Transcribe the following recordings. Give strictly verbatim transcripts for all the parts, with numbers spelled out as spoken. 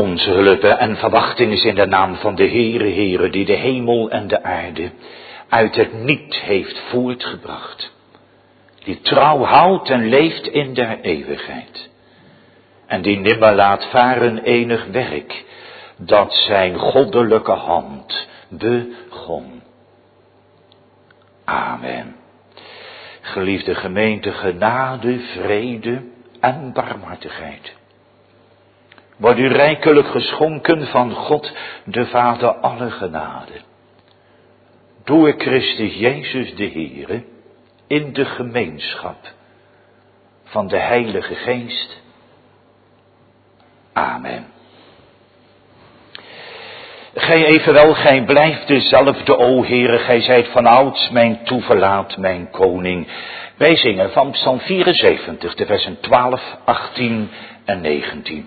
Onze hulp en verwachting is in de naam van de Heere, Heere, die de hemel en de aarde uit het niet heeft voortgebracht. Die trouw houdt en leeft in der eeuwigheid. En die nimmer laat varen enig werk, dat zijn goddelijke hand begon. Amen. Geliefde gemeente, genade, vrede en barmhartigheid. Wordt u rijkelijk geschonken van God, de Vader alle genade. Door Christus Jezus de Heere, in de gemeenschap van de Heilige Geest. Amen. Gij evenwel, gij blijft dezelfde, o Heere, gij zijt vanouds mijn toeverlaat, mijn koning. Wij zingen van Psalm vierenzeventig, de versen twaalf, achttien en negentien.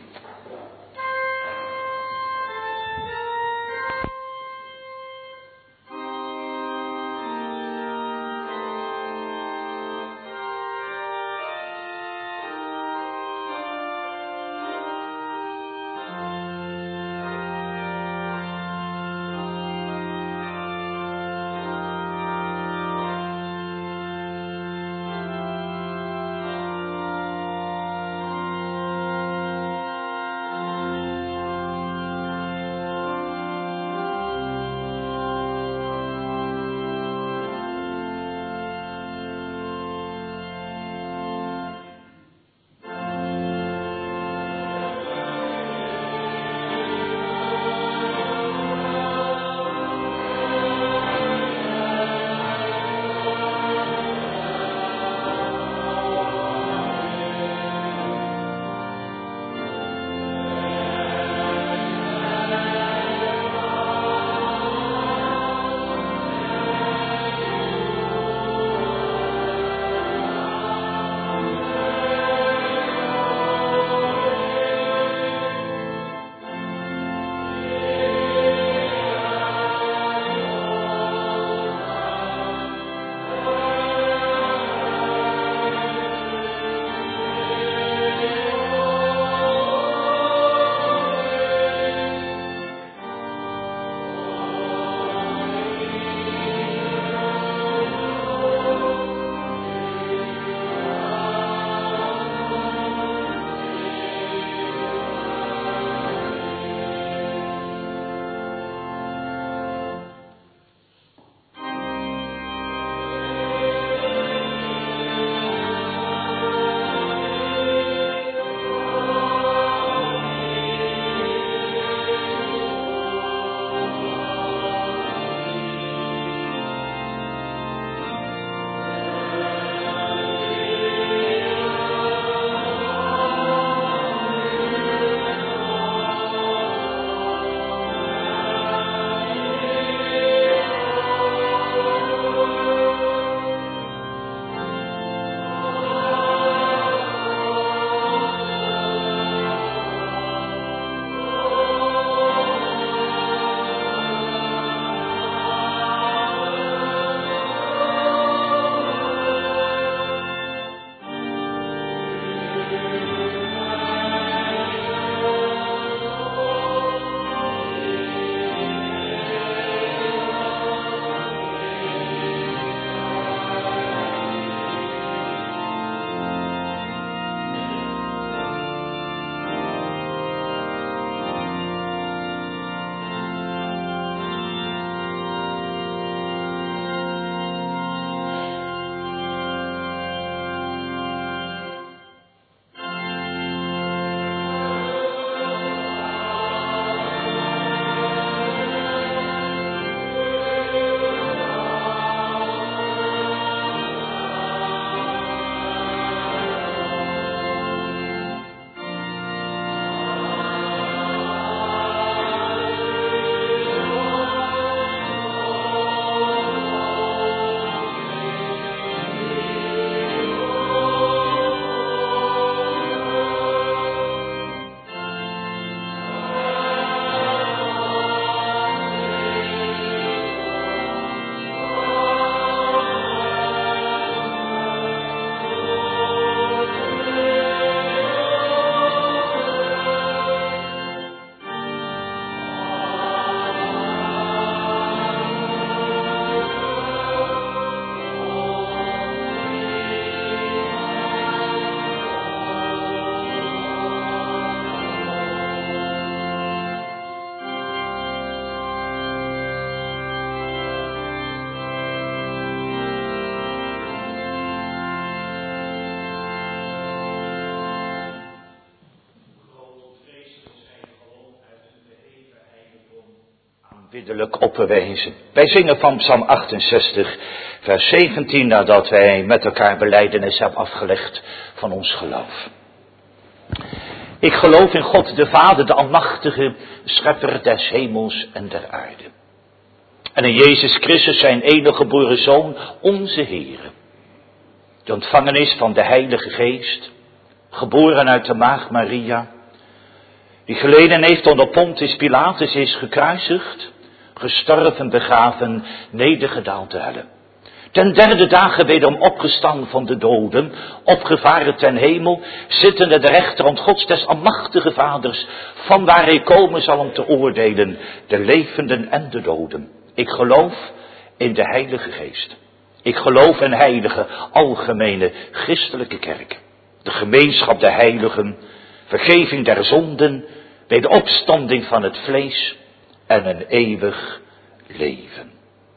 biddelijk opwezen. Wij zingen van Psalm achtenzestig, vers zeventien, nadat wij met elkaar belijdenis hebben afgelegd van ons geloof. Ik geloof in God de Vader, de Almachtige, Schepper des hemels en der aarde. En in Jezus Christus, zijn enige geboren Zoon, onze Heere. Die ontvangen is van de Heilige Geest, geboren uit de maagd Maria, die geleden heeft onder Pontius Pilatus, is gekruisigd, gestorven, begraven, nedergedaald te helle. Ten derde dagen wederom opgestaan van de doden, opgevaren ten hemel, zittende de rechterhand Gods des almachtige Vaders, van waar hij komen zal om te oordelen, de levenden en de doden. Ik geloof in de Heilige Geest. Ik geloof in heilige, algemene, christelijke kerk. De gemeenschap der heiligen, vergeving der zonden, bij de opstanding van het vlees en een eeuwig leven.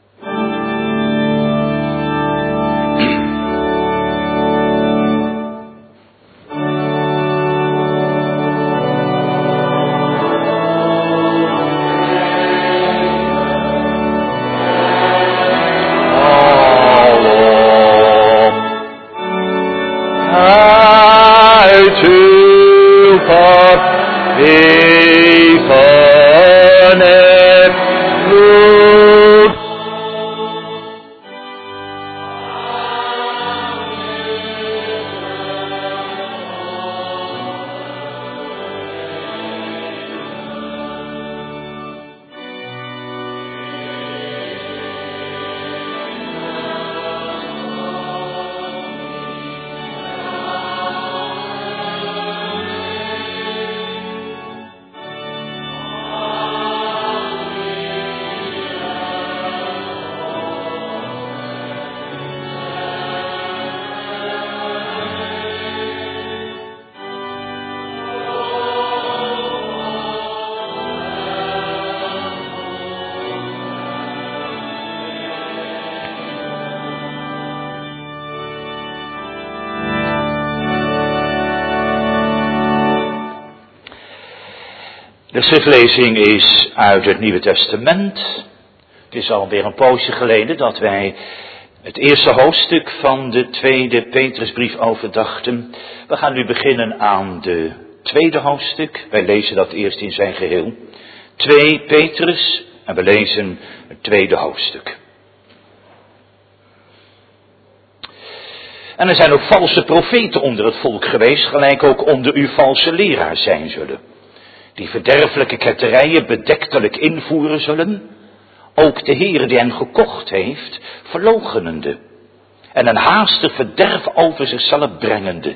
De schriftlezing is uit het Nieuwe Testament. Het is alweer een poosje geleden dat wij het eerste hoofdstuk van de tweede Petrusbrief overdachten. We gaan nu beginnen aan de tweede hoofdstuk. Wij lezen dat eerst in zijn geheel. twee Petrus en we lezen het tweede hoofdstuk. En er zijn ook valse profeten onder het volk geweest, gelijk ook onder u valse leraars zijn zullen. Die verderfelijke ketterijen bedektelijk invoeren zullen, ook de Heere die hen gekocht heeft, verloochenende, en een haastig verderf over zichzelf brengende.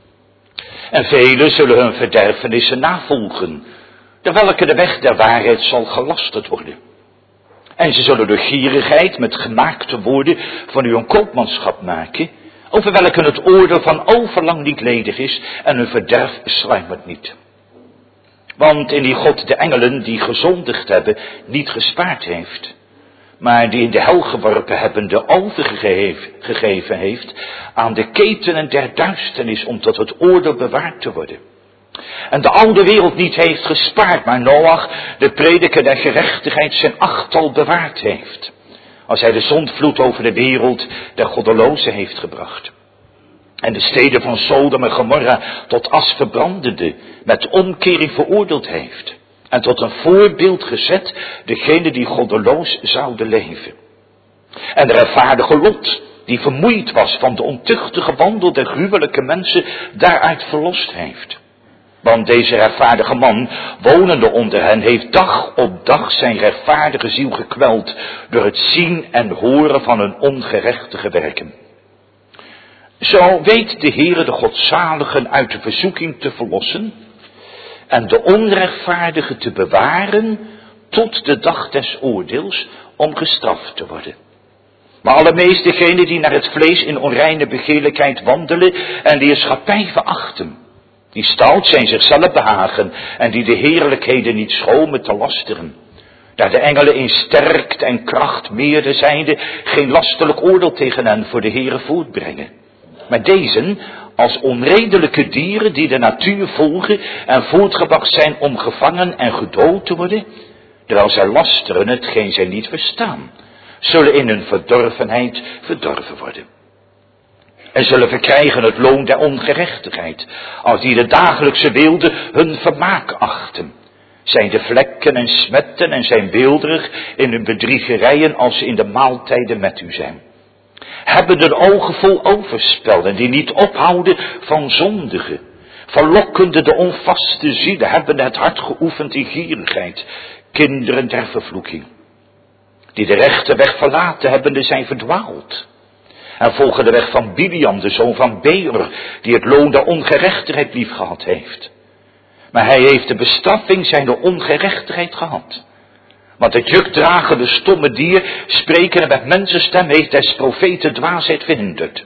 En velen zullen hun verderfenissen navolgen, de welke de weg der waarheid zal gelasterd worden. En ze zullen door gierigheid met gemaakte woorden van u een koopmanschap maken, over welke het oordeel van overlang niet ledig is en hun verderf sluimert niet. Want in die God de engelen die gezondigd hebben niet gespaard heeft, maar die in de hel geworpen hebben de overgegeven heeft aan de ketenen der duisternis om tot het oordeel bewaard te worden. En de oude wereld niet heeft gespaard, maar Noach, de prediker der gerechtigheid, zijn achttal bewaard heeft, als hij de zondvloed over de wereld der goddelozen heeft gebracht. En de steden van Sodom en Gomorra tot as verbrandende, met omkering veroordeeld heeft. En tot een voorbeeld gezet, degene die goddeloos zouden leven. En de rechtvaardige Lot, die vermoeid was van de ontuchtige wandel der gruwelijke mensen, daaruit verlost heeft. Want deze rechtvaardige man, wonende onder hen, heeft dag op dag zijn rechtvaardige ziel gekweld, door het zien en horen van hun ongerechtige werken. Zo weet de Heere de godzaligen uit de verzoeking te verlossen en de onrechtvaardigen te bewaren tot de dag des oordeels om gestraft te worden. Maar allermeest degenen die naar het vlees in onreine begeerlijkheid wandelen en die heerschappij verachten, die stout zijn zichzelf behagen en die de heerlijkheden niet schomen te lasteren. Daar de engelen in sterkte en kracht meerder zijnde geen lastelijk oordeel tegen hen voor de Heere voortbrengen. Maar deze als onredelijke dieren die de natuur volgen en voortgebracht zijn om gevangen en gedood te worden, terwijl zij lasteren hetgeen zij niet verstaan, zullen in hun verdorvenheid verdorven worden. En zullen verkrijgen het loon der ongerechtigheid, als die de dagelijkse weelde hun vermaak achten. Zijn de vlekken en smetten en zijn beelderig in hun bedriegerijen als ze in de maaltijden met u zijn. Hebben de ogen vol overspel en die niet ophouden van zondigen. Verlokkende de onvaste zielen, hebben het hart geoefend in gierigheid, kinderen der vervloeking. Die de rechte weg verlaten hebbende zijn verdwaald. En volgen de weg van Biliam, de zoon van Beor, die het loon der ongerechtigheid lief gehad heeft. Maar hij heeft de bestraffing zijn de ongerechtigheid gehad. Want het jukdragende stomme dier, spreken met mensenstem, heeft des profeten dwaasheid verhinderd.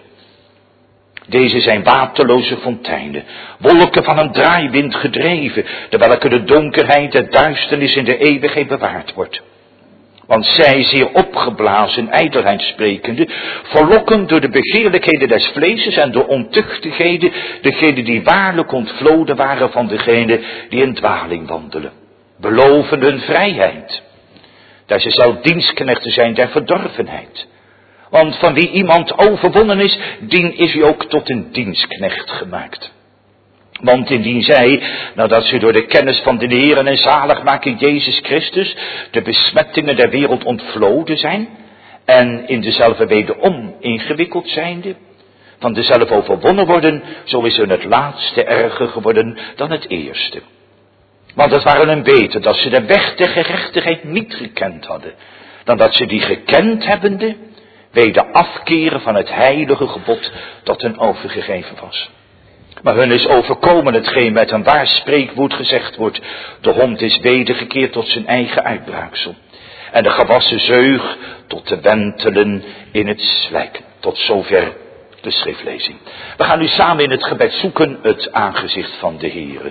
Deze zijn waterloze fonteinen, wolken van een draaiwind gedreven, de welke de donkerheid, de duisternis in de eeuwigheid bewaard wordt. Want zij, zeer opgeblazen, ijdelheid sprekende, verlokken door de begeerlijkheden des vleeses en door ontuchtigheden, degenen die waarlijk ontvloden waren van degenen die in dwaling wandelen. Beloven hun vrijheid, dat ze zelf dienstknechten zijn der verdorvenheid. Want van wie iemand overwonnen is, dien is hij ook tot een dienstknecht gemaakt. Want indien zij, nadat ze door de kennis van de Heer en zaligmaker Jezus Christus de besmettingen der wereld ontvloden zijn, en in dezelfde wederom ingewikkeld zijnde, van dezelfde overwonnen worden, zo is hun het laatste erger geworden dan het eerste. Want het waren hen beter dat ze de weg der gerechtigheid niet gekend hadden, dan dat ze die gekend hebbende, weder afkeren van het heilige gebod dat hen overgegeven was. Maar hun is overkomen hetgeen met een waar spreekwoord gezegd wordt, de hond is wedergekeerd tot zijn eigen uitbraaksel, en de gewassen zeug tot te wentelen in het slijk. Tot zover de schriftlezing. We gaan nu samen in het gebed zoeken het aangezicht van de Heere.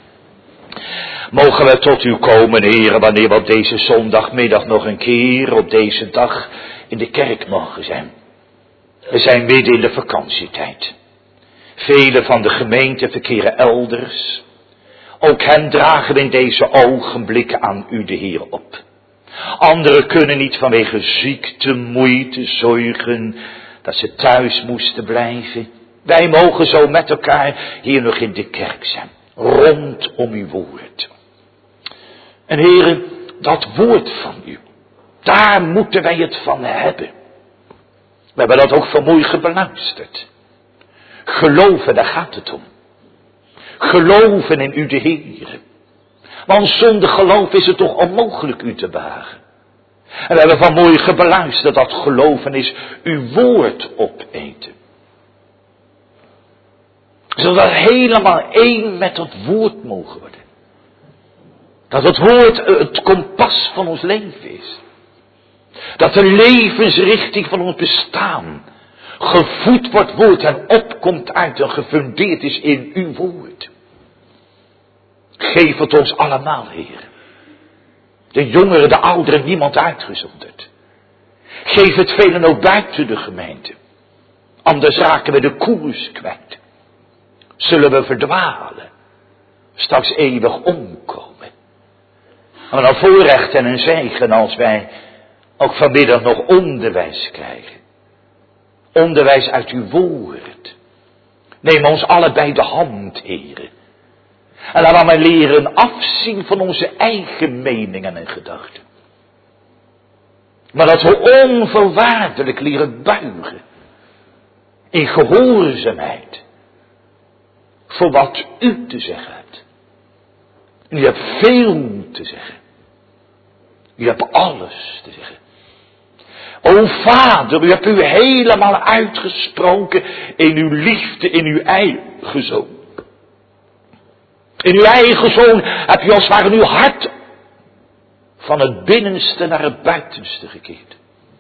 Mogen we tot u komen, Heere, wanneer we op deze zondagmiddag nog een keer op deze dag in de kerk mogen zijn. We zijn midden in de vakantietijd. Velen van de gemeente verkeren elders. Ook hen dragen we in deze ogenblikken aan u de Heer op. Anderen kunnen niet vanwege ziekte, moeite, zorgen, dat ze thuis moesten blijven. Wij mogen zo met elkaar hier nog in de kerk zijn. Rondom uw woord. En heren, dat woord van u, daar moeten wij het van hebben. We hebben dat ook vanmorgen beluisterd. Geloven, daar gaat het om. Geloven in u de Heer. Want zonder geloof is het toch onmogelijk u te behagen. En we hebben vanmorgen beluisterd dat geloven is uw woord opeten. Zodat we helemaal één met het woord mogen worden. Dat het woord het kompas van ons leven is. Dat de levensrichting van ons bestaan gevoed wordt woord en opkomt uit en gefundeerd is in uw woord. Geef het ons allemaal, Heer. De jongeren, de ouderen, niemand uitgezonderd. Geef het velen ook buiten de gemeente. Anders raken we de koers kwijt. Zullen we verdwalen. Straks eeuwig omkomen. Maar een voorrecht en een zegen als wij ook vanmiddag nog onderwijs krijgen. Onderwijs uit uw woord. Neem ons allebei de hand, Heere. En laat mij leren afzien van onze eigen meningen en gedachten. Maar dat we onvoorwaardelijk leren buigen. In gehoorzaamheid. Voor wat u te zeggen hebt. En u hebt veel te zeggen. U hebt alles te zeggen. O Vader, u hebt u helemaal uitgesproken in uw liefde, in uw eigen zoon. In uw eigen zoon heb u als het ware uw hart van het binnenste naar het buitenste gekeerd.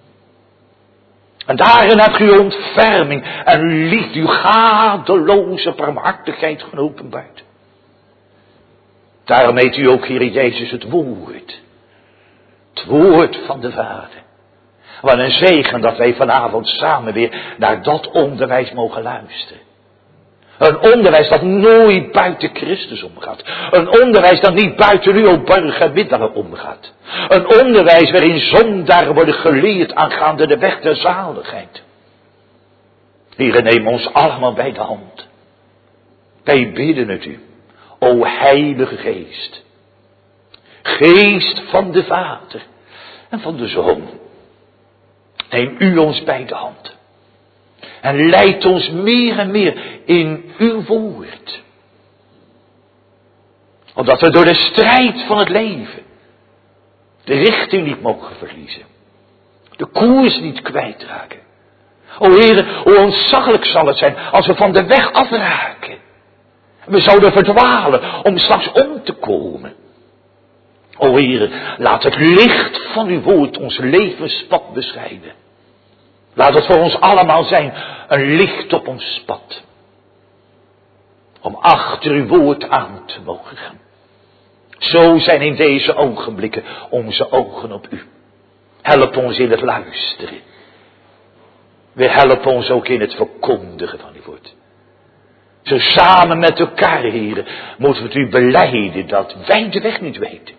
En daarin hebt u uw ontferming en uw liefde, uw gadeloze barmhartigheid geopenbaard. Daarom heet u ook, Heer Jezus, het woord. Het woord van de Vader. Wat een zegen dat wij vanavond samen weer naar dat onderwijs mogen luisteren. Een onderwijs dat nooit buiten Christus omgaat. Een onderwijs dat niet buiten uw borgen middelen omgaat. Een onderwijs waarin zondaren worden geleerd aangaande de weg der zaligheid. Heere, neem ons allemaal bij de hand. Wij bidden het u, o Heilige Geest. Geest van de Vader en van de Zoon. Neem u ons bij de hand. En leid ons meer en meer in uw woord. Omdat we door de strijd van het leven de richting niet mogen verliezen. De koers niet kwijtraken. O Heere, hoe ontzaglijk zal het zijn als we van de weg afraken. We zouden verdwalen om straks om te komen. O Heere, laat het licht van uw woord ons levenspad beschijnen. Laat het voor ons allemaal zijn een licht op ons pad. Om achter uw woord aan te mogen gaan. Zo zijn in deze ogenblikken onze ogen op u. Help ons in het luisteren. We helpen ons ook in het verkondigen van uw woord. Zo samen met elkaar, heren, moeten we het u belijden dat wij de weg niet weten.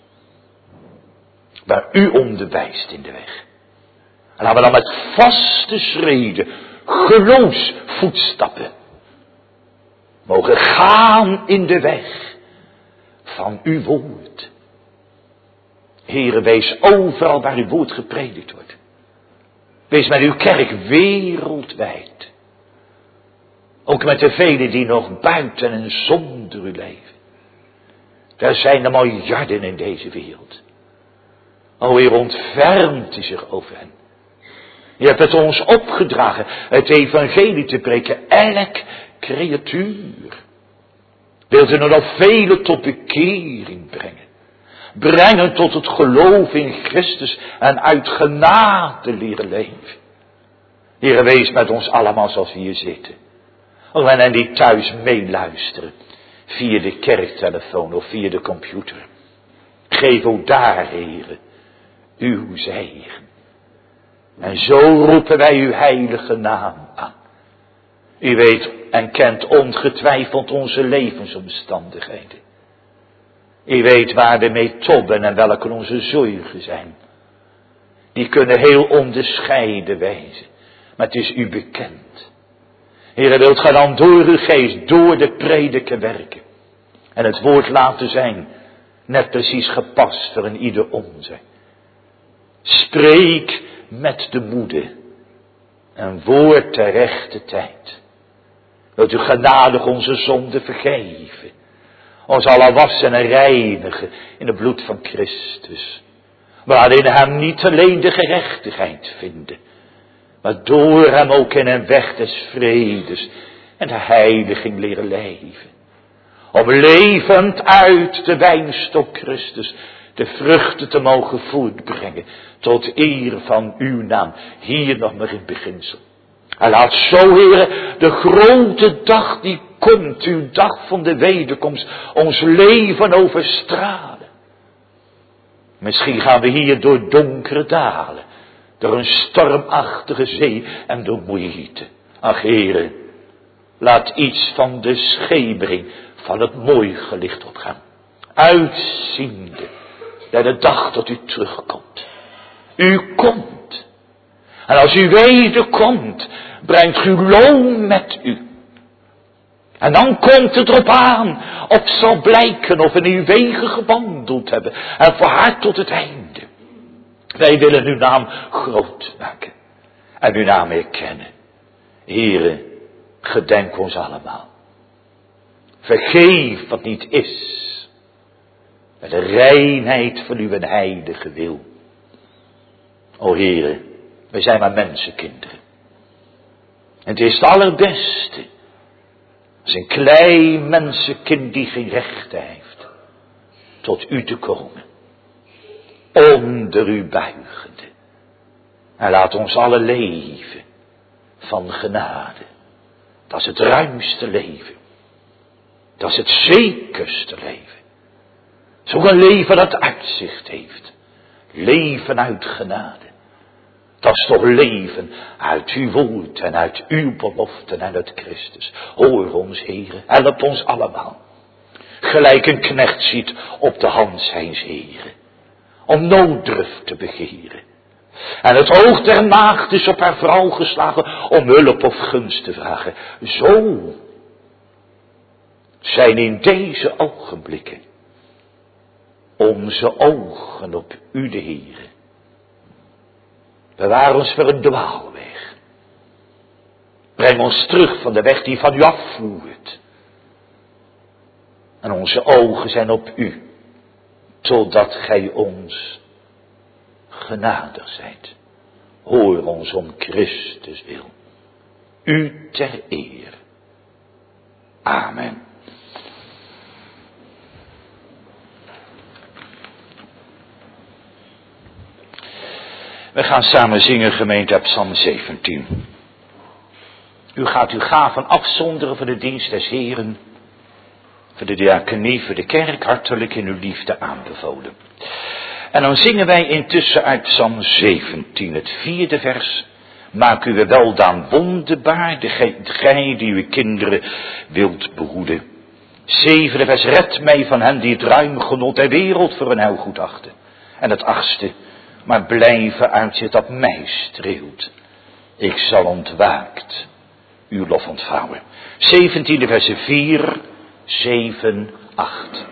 Maar u onderwijst in de weg. En laten we dan met vaste schreden, geloofsvoetstappen, mogen gaan in de weg van uw woord. Heere, wees overal waar uw woord gepredikt wordt. Wees met uw kerk wereldwijd. Ook met de velen die nog buiten en zonder u leven. Er zijn er miljarden in deze wereld. O Heer, ontfermt u zich over hen. Je hebt het ons opgedragen, het evangelie te preken, elk creatuur. Wilt u er nog velen tot bekering brengen. Brengen tot het geloof in Christus en uit genade leren leven. Heer, wees met ons allemaal zoals we hier zitten. Oh, en die thuis meeluisteren, via de kerktelefoon of via de computer. Geef ook daar, Heer, uw zegen. En zo roepen wij uw heilige naam aan. U weet en kent ongetwijfeld onze levensomstandigheden. U weet waar we mee tobben en welke onze zorgen zijn. Die kunnen heel onderscheiden wezen. Maar het is u bekend. Heere, wilt gij dan door uw geest, door de prediker werken. En het woord laten zijn, net precies gepast voor een ieder onze. Spreek met de moede. Een woord ter rechte tijd. Wilt u genadig onze zonde vergeven. Ons alle wassen en reinigen in het bloed van Christus. Waarin hem niet alleen de gerechtigheid vinden. Maar door hem ook in een weg des vredes en de heiliging leren leven. Om levend uit de wijnstok Christus de vruchten te mogen voortbrengen. Tot eer van uw naam. Hier nog maar in beginsel. En laat zo, Heere, de grote dag die komt, uw dag van de wederkomst, ons leven overstralen. Misschien gaan we hier door donkere dalen, door een stormachtige zee en door moeite. Ach, Heere, laat iets van de schemering van het morgenlicht opgaan. Uitziende naar de dag dat u terugkomt. U komt. En als u wederkomt, brengt uw loon met u. En dan komt het erop aan, of zal blijken of we in uw wegen gewandeld hebben. En volhard tot het einde. Wij willen uw naam groot maken. En uw naam erkennen. Heere, gedenk ons allemaal. Vergeef wat niet is. Met de reinheid van uw heilige wil. O Heere, wij zijn maar mensenkinderen. En het is het allerbeste. Als een klein mensenkind die geen rechten heeft. Tot u te komen. Onder u buigende. En laat ons alle leven. Van genade. Dat is het ruimste leven. Dat is het zekerste leven. Zo'n leven dat uitzicht heeft. Leven uit genade. Dat is toch leven uit uw woord en uit uw beloften en uit Christus. Hoor ons, Heere, help ons allemaal. Gelijk een knecht ziet op de hand zijns Heere. Om nooddruft te begeren. En het oog der maagd is op haar vrouw geslagen om hulp of gunst te vragen. Zo zijn in deze ogenblikken onze ogen op u de Heere. Bewaar ons voor een dwaalweg. Breng ons terug van de weg die van u afvoert. En onze ogen zijn op u, totdat gij ons genadig zijt. Hoor ons om Christus wil. U ter eer. Amen. We gaan samen zingen, gemeente, op Psalm zeventien. U gaat uw gaven afzonderen voor de dienst des Heren, voor de diaconie, voor de kerk, hartelijk in uw liefde aanbevolen. En dan zingen wij intussen uit Psalm zeventien, het vierde vers. Maak uw weldaan wonderbaar, de gij die uw kinderen wilt behoeden. Zevende vers, red mij van hen die het ruim genot der wereld voor een heel goed achten. En het achtste, maar blijven uitzien dat mij streelt. Ik zal ontwaakt uw lof ontvouwen. Zeventiende versen vier, zeven, acht.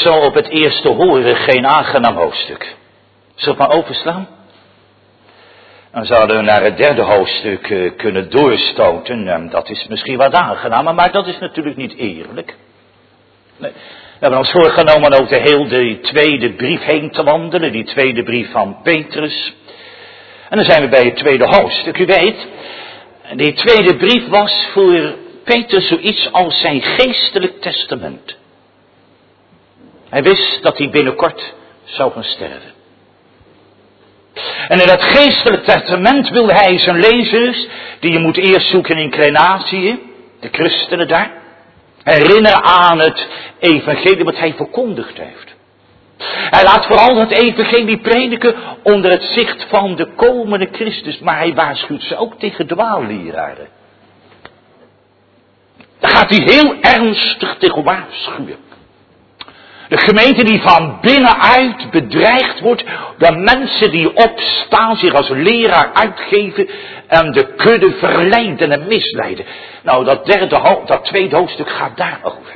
zo op het eerste horen geen aangenaam hoofdstuk. Zullen we het maar overslaan? Dan zouden we naar het derde hoofdstuk uh, kunnen doorstoten. En dat is misschien wat aangenamer, maar dat is natuurlijk niet eerlijk. Nee. We hebben ons voorgenomen over de hele tweede brief heen te wandelen. Die tweede brief van Petrus. En dan zijn we bij het tweede hoofdstuk. U weet, die tweede brief was voor Petrus zoiets als zijn geestelijk testament. Hij wist dat hij binnenkort zou gaan sterven. En in dat geestelijk testament wil hij zijn lezers, die je moet eerst zoeken in Klein-Azië, de christenen daar, herinneren aan het evangelie wat hij verkondigd heeft. Hij laat vooral dat evangelie prediken onder het zicht van de komende Christus, maar hij waarschuwt ze ook tegen dwaalleraren. Daar gaat hij heel ernstig tegen waarschuwen. De gemeente die van binnenuit bedreigd wordt door mensen die opstaan, zich als leraar uitgeven en de kudde verleiden en misleiden. Nou, dat derde, dat tweede hoofdstuk gaat daarover.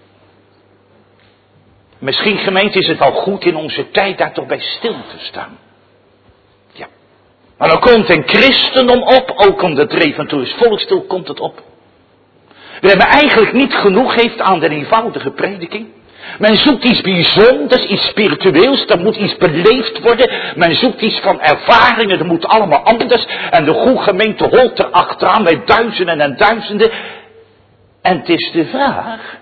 Misschien, gemeente, is het wel goed in onze tijd daar toch bij stil te staan. Ja. Maar dan komt een christendom op, ook om het reventorisch volksdeel komt het op. We hebben eigenlijk niet genoeg heeft aan de eenvoudige prediking. Men zoekt iets bijzonders, iets spiritueels, er moet iets beleefd worden. Men zoekt iets van ervaringen, dat moet allemaal anders. En de goede gemeente holt er achteraan bij duizenden en duizenden. En het is de vraag,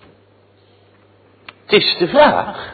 het is de vraag.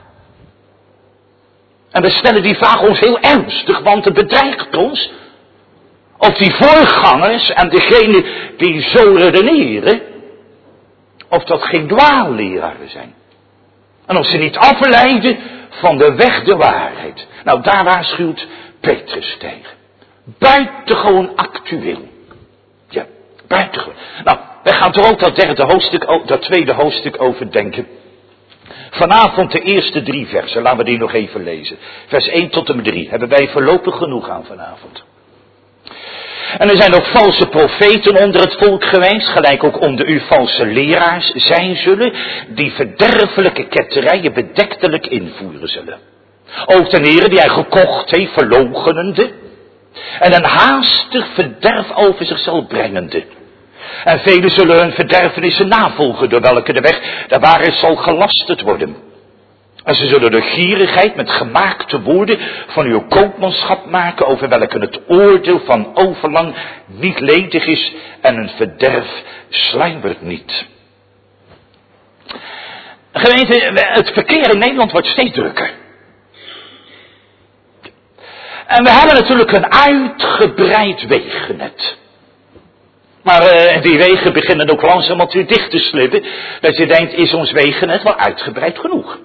En we stellen die vraag ons heel ernstig, want het bedreigt ons. Of die voorgangers en degenen die zo redeneren, of dat geen dwaalleraren zijn. En of ze niet afleiden van de weg der waarheid. Nou, daar waarschuwt Petrus tegen. Buitengewoon actueel. Ja, buitengewoon. Nou, wij gaan toch ook dat derde hoofdstuk, dat tweede hoofdstuk overdenken. Vanavond de eerste drie versen, laten we die nog even lezen. Vers één tot en met drie, hebben wij voorlopig genoeg aan vanavond. En er zijn ook valse profeten onder het volk geweest, gelijk ook onder u valse leraars zijn zullen, die verderfelijke ketterijen bedektelijk invoeren zullen. Ook ten ere die hij gekocht heeft, verloochenende, en een haastig verderf over zichzelf brengende. En velen zullen hun verderfenissen navolgen, door welke de weg der waarheid zal gelasterd worden. En ze zullen de gierigheid met gemaakte woorden van uw koopmanschap maken, over welke het oordeel van overlang niet ledig is en een verderf sluimert niet. Gemeente, het verkeer in Nederland wordt steeds drukker. En we hebben natuurlijk een uitgebreid wegennet. Maar uh, die wegen beginnen ook langzaam wat weer dicht te slippen, dat je denkt, is ons wegennet wel uitgebreid genoeg?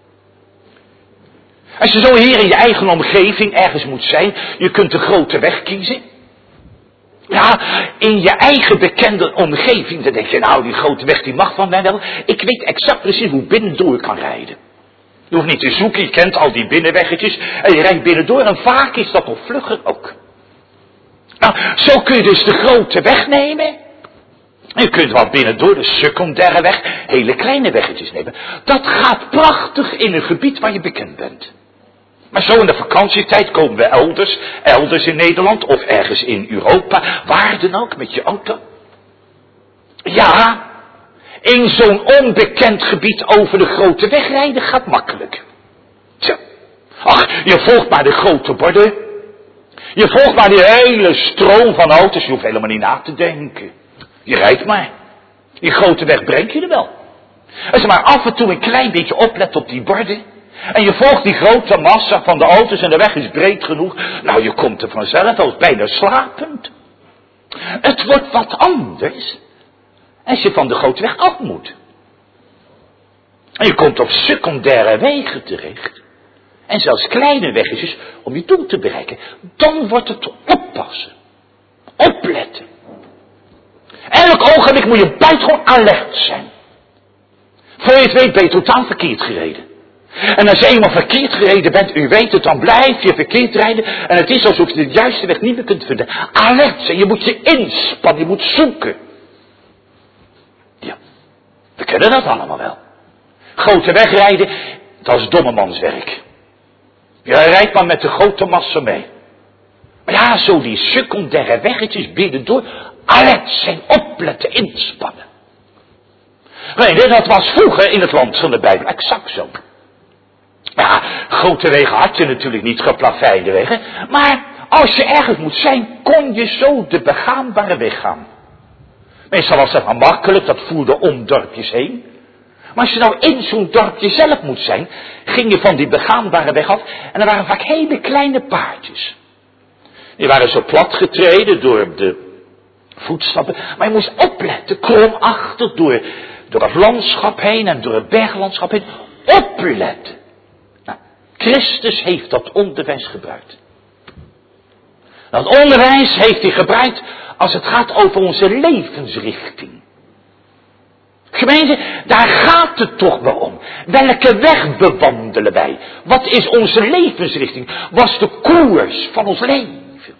Als je zo hier in je eigen omgeving ergens moet zijn, je kunt de grote weg kiezen. Ja, in je eigen bekende omgeving, dan denk je, nou die grote weg die mag van mij wel. Ik weet exact precies hoe ik binnendoor ik kan rijden. Je hoeft niet te zoeken, je kent al die binnenweggetjes en je rijdt binnendoor en vaak is dat nog vlugger ook. Nou, zo kun je dus de grote weg nemen. Je kunt wel binnendoor de secundaire weg, hele kleine weggetjes nemen. Dat gaat prachtig in een gebied waar je bekend bent. Maar zo in de vakantietijd komen we elders, elders in Nederland of ergens in Europa, waar dan ook, met je auto. Ja, in zo'n onbekend gebied over de grote weg rijden gaat makkelijk. Zo. Ach, je volgt maar de grote borden. Je volgt maar die hele stroom van auto's, je hoeft helemaal niet na te denken. Je rijdt maar. Die grote weg brengt je er wel. Als je maar af en toe een klein beetje oplet op die borden. En je volgt die grote massa van de auto's en de weg is breed genoeg. Nou, je komt er vanzelf als bijna slapend. Het wordt wat anders als je van de grote weg af moet. En je komt op secundaire wegen terecht. En zelfs kleine weggetjes om je doel te bereiken. Dan wordt het oppassen. Opletten. Elk ogenblik moet je buitengewoon alert zijn. Voor je het weet ben je totaal verkeerd gereden. En als je eenmaal verkeerd gereden bent, u weet het, dan blijf je verkeerd rijden. En het is alsof je de juiste weg niet meer kunt vinden. Alert zijn, je moet je inspannen, je moet zoeken. Ja, we kennen dat allemaal wel. Grote wegrijden Dat is dommemanswerk. Je rijdt maar met de grote massa mee. Maar ja, zo die secundaire weggetjes binnendoor. Alert zijn, opletten, inspannen. Nee, dat was vroeger in het land van de Bijbel exact zo. Ja, grote wegen had je natuurlijk niet, geplaveide wegen. Maar als je ergens moet zijn, kon je zo de begaanbare weg gaan. Meestal was dat maar makkelijk, dat voerde om dorpjes heen. Maar als je nou in zo'n dorpje zelf moet zijn, ging je van die begaanbare weg af. En er waren vaak hele kleine paardjes. Die waren zo plat getreden door de voetstappen. Maar je moest opletten, kromachtig, door, door het landschap heen en door het berglandschap heen. Opletten. Nou, Christus heeft dat onderwijs gebruikt. Dat onderwijs heeft hij gebruikt als het gaat over onze levensrichting. Gemeente, daar gaat het toch wel om. Welke weg bewandelen wij? Wat is onze levensrichting? Wat is de koers van ons leven?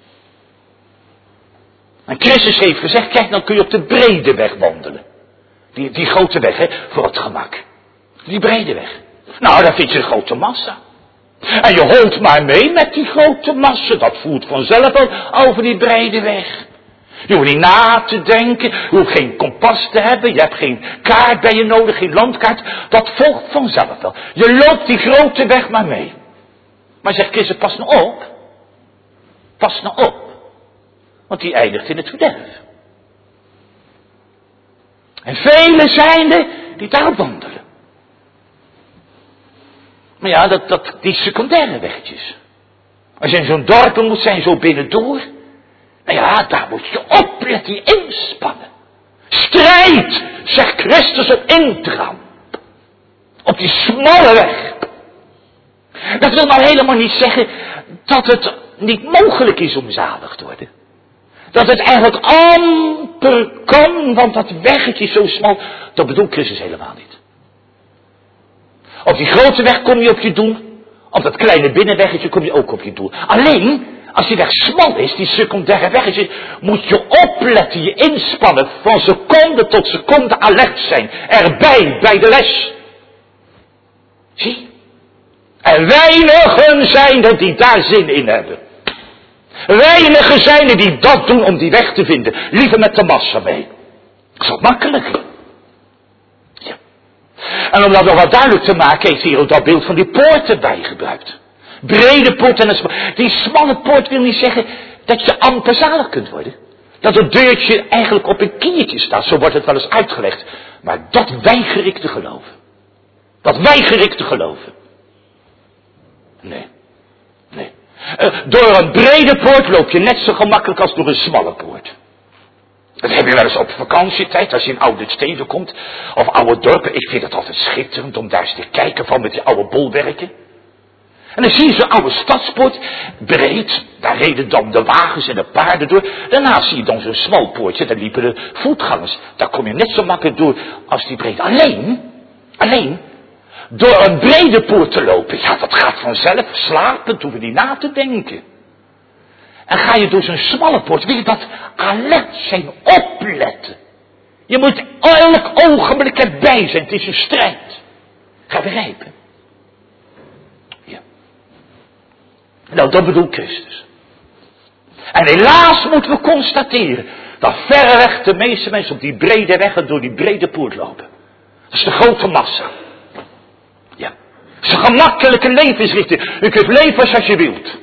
En Christus heeft gezegd, kijk, dan kun je op de brede weg wandelen. Die, die grote weg, hè, voor het gemak. Die brede weg. Nou, daar vind je een grote massa. En je holt maar mee met die grote massa. Dat voert vanzelf wel over die brede weg. Je hoeft niet na te denken. Je hoeft geen kompas te hebben. Je hebt geen kaart bij je nodig. Geen landkaart. Dat volgt vanzelf wel. Je loopt die grote weg maar mee. Maar zegt Christus, pas nou op. Pas nou op. Want die eindigt in het verderf. En velen zijn er die daarop wandelen. Maar ja, dat, dat, die secundaire weggetjes. Als je in zo'n dorp moet zijn, zo binnendoor. Nou ja, daar moet je opletten, je inspannen. Strijd, zegt Christus, op ingaan. Op die smalle weg. Dat wil maar helemaal niet zeggen dat het niet mogelijk is om zalig te worden. Dat het eigenlijk amper kan, want dat weggetje is zo smal. Dat bedoelt Christus helemaal niet. Op die grote weg kom je op je doel. Op dat kleine binnenweggetje kom je ook op je doel. Alleen, als die weg smal is, die secundaire weggetje, moet je opletten, je inspannen, van seconde tot seconde alert zijn. Erbij, bij de les. Zie? En weinigen zijn er die daar zin in hebben. Weinigen zijn er die dat doen om die weg te vinden. Liever met de massa mee. Dat is wat makkelijker. Ja. En om dat nog wat duidelijk te maken, heeft hier ook dat beeld van die poort erbij gebruikt. Brede poort en een smalle. Die smalle poort wil niet zeggen dat je amper zalig kunt worden. Dat het deurtje eigenlijk op een kiertje staat. Zo wordt het wel eens uitgelegd. Maar dat weiger ik te geloven. Dat weiger ik te geloven. Nee. Nee. Uh, door een brede poort loop je net zo gemakkelijk als door een smalle poort. Dat heb je wel eens op vakantietijd, als je in oude steden komt, of oude dorpen. Ik vind het altijd schitterend om daar eens te kijken van met die oude bolwerken. En dan zie je zo'n oude stadspoort, breed, daar reden dan de wagens en de paarden door. Daarna zie je dan zo'n smal poortje, daar liepen de voetgangers. Daar kom je net zo makkelijk door als die breed. Alleen, alleen, door een brede poort te lopen, ja, dat gaat vanzelf, slapend, hoeven niet na te denken. En ga je door zo'n smalle poort, wil je dat alert zijn, opletten. Je moet elk ogenblik erbij zijn, het is een strijd. Ga begrijpen. Ja. Nou, dat bedoelt Christus. En helaas moeten we constateren dat verreweg de meeste mensen op die brede weg en door die brede poort lopen. Dat is de grote massa. Ja. Het is een gemakkelijke levensrichting. U kunt leven zoals je wilt.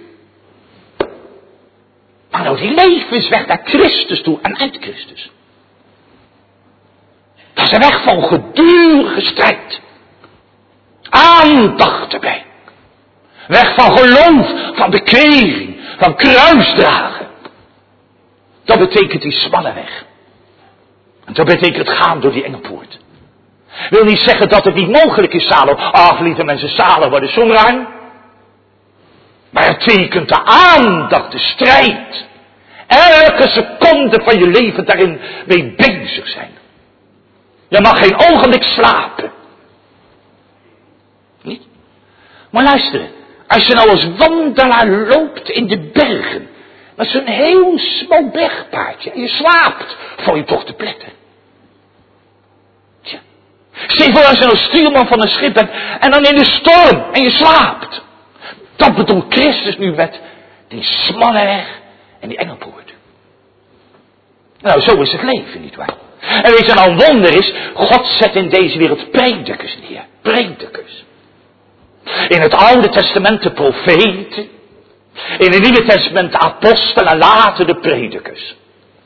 Maar nou, die levensweg naar Christus toe en uit Christus. Dat is een weg van gedurige strijd. Aandacht erbij. Weg van geloof, van bekering, van kruisdragen. Dat betekent die smalle weg. En dat betekent gaan door die enge poort. Wil niet zeggen dat het niet mogelijk is zalig. Ach, lieve mensen, zalig worden zo ruim. Maar het tekent de aandacht, de strijd. Elke seconde van je leven daarin mee bezig zijn. Je mag geen ogenblik slapen. Niet? Maar luister, als je nou als wandelaar loopt in de bergen, met zo'n heel smal bergpaadje, en je slaapt, val je toch te pletten. Tja. Stel je voor als je een stuurman van een schip bent en dan in de storm en je slaapt. Dat bedoelt Christus nu met die smalle weg en die enge poort. Nou, zo is het leven, nietwaar? En weet je nou, een wonder is, God zet in deze wereld predikers neer. Predikers. In het Oude Testament de profeten. In het Nieuwe Testament de apostelen en later de predikers.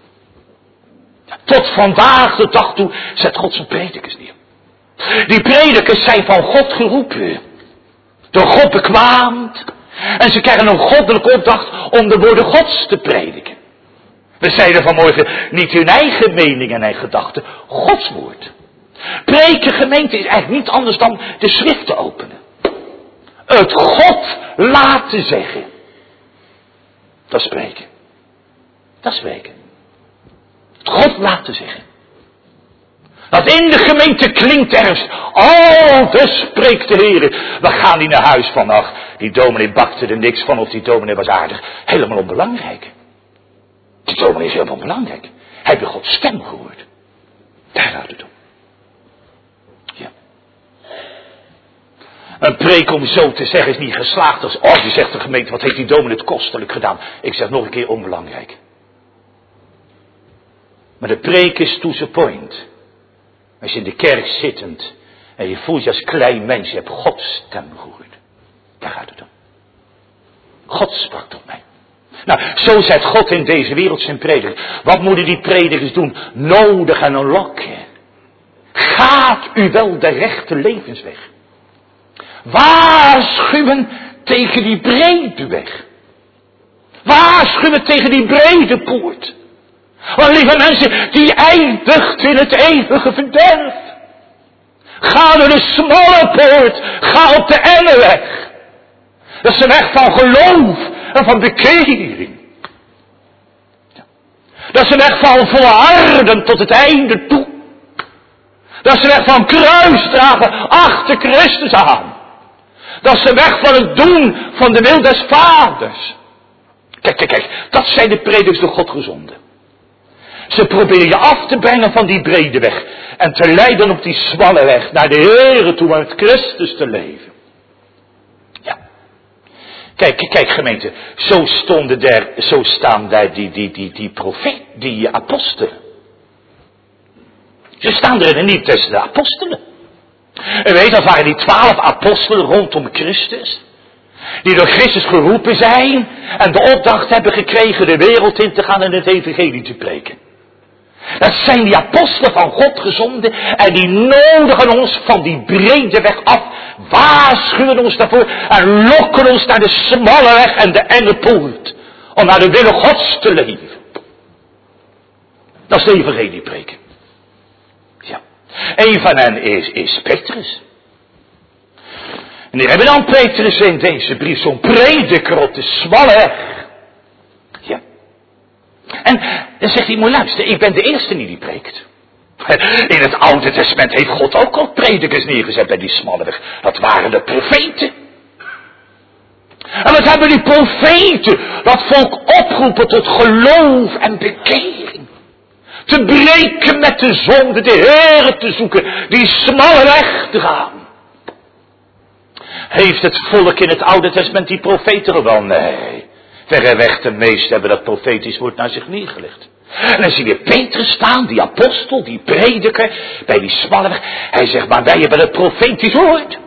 Tot vandaag de dag toe zet God zijn predikers neer. Die predikers zijn van God geroepen. Door God bekwaamd. En ze krijgen een goddelijke opdracht om de woorden Gods te prediken. We zeiden vanmorgen niet hun eigen meningen en gedachten. Gods woord. Preken gemeente is eigenlijk niet anders dan de schriften openen. Het God laten zeggen. Dat is spreken. Dat is spreken. Het God laten zeggen. Dat in de gemeente klinkt ergens. Oh, dus spreekt de Heer. We gaan niet naar huis van, ach, die dominee bakte er niks van of die dominee was aardig. Helemaal onbelangrijk. Die dominee is helemaal onbelangrijk. Heb je Gods stem gehoord? Daar gaat het om. Ja. Een preek om zo te zeggen is niet geslaagd als, oh, je zegt de gemeente, wat heeft die dominee het kostelijk gedaan? Ik zeg nog een keer onbelangrijk. Maar de preek is to the point. Als je in de kerk zittend en je voelt je als klein mens, je hebt Gods stem gehoord. Daar gaat het om. God sprak tot mij. Nou, zo zet God in deze wereld zijn predikers. Wat moeten die predikers doen? Nodig en lokken. Gaat u wel de rechte levensweg? Waarschuwen tegen die brede weg. Waarschuwen tegen die brede poort. Want lieve mensen, die eindigt in het eeuwige verderf. Ga door de smalle poort. Ga op de enge weg. Dat is een weg van geloof en van bekering. Dat is een weg van volharden tot het einde toe. Dat is een weg van kruisdragen achter Christus aan. Dat is de weg van het doen van de wil des Vaders. Kijk, kijk, kijk. Dat zijn de predikers door God gezonden. Ze proberen je af te brengen van die brede weg. En te leiden op die smalle weg. Naar de Heere toe met Christus te leven. Ja. Kijk, kijk gemeente. Zo stonden daar, zo staan daar die, die, die, die profeet, die apostelen. Ze staan er in het Nieuwe Testament, de apostelen. En weet, dat waren die twaalf apostelen rondom Christus. Die door Christus geroepen zijn. En de opdracht hebben gekregen de wereld in te gaan en het evangelie te preken. Dat zijn die apostelen van God gezonden. En die nodigen ons van die brede weg af. Waarschuwen ons daarvoor. En lokken ons naar de smalle weg en de enge poort. Om naar de wil Gods te leven. Dat is de evangelie preken. Ja. Een van hen is, is Petrus. En die hebben dan Petrus in deze brief. Zo'n prediker op de smalle weg. Ja. En dan zegt hij, moet luisteren, ik ben de eerste die die preekt. In het Oude Testament heeft God ook al predikers neergezet bij die smalle weg. Dat waren de profeten. En wat hebben die profeten dat volk opgeroepen tot geloof en bekering. Te breken met de zonde, de Heere te zoeken, die smalle weg te gaan. Heeft het volk in het Oude Testament die profeten er wel? Nee. Verreweg de meesten hebben dat profetisch woord naar zich neergelegd. En dan zie je Petrus staan, die apostel, die prediker, bij die smalle weg. Hij zegt, maar wij hebben het profetisch woord.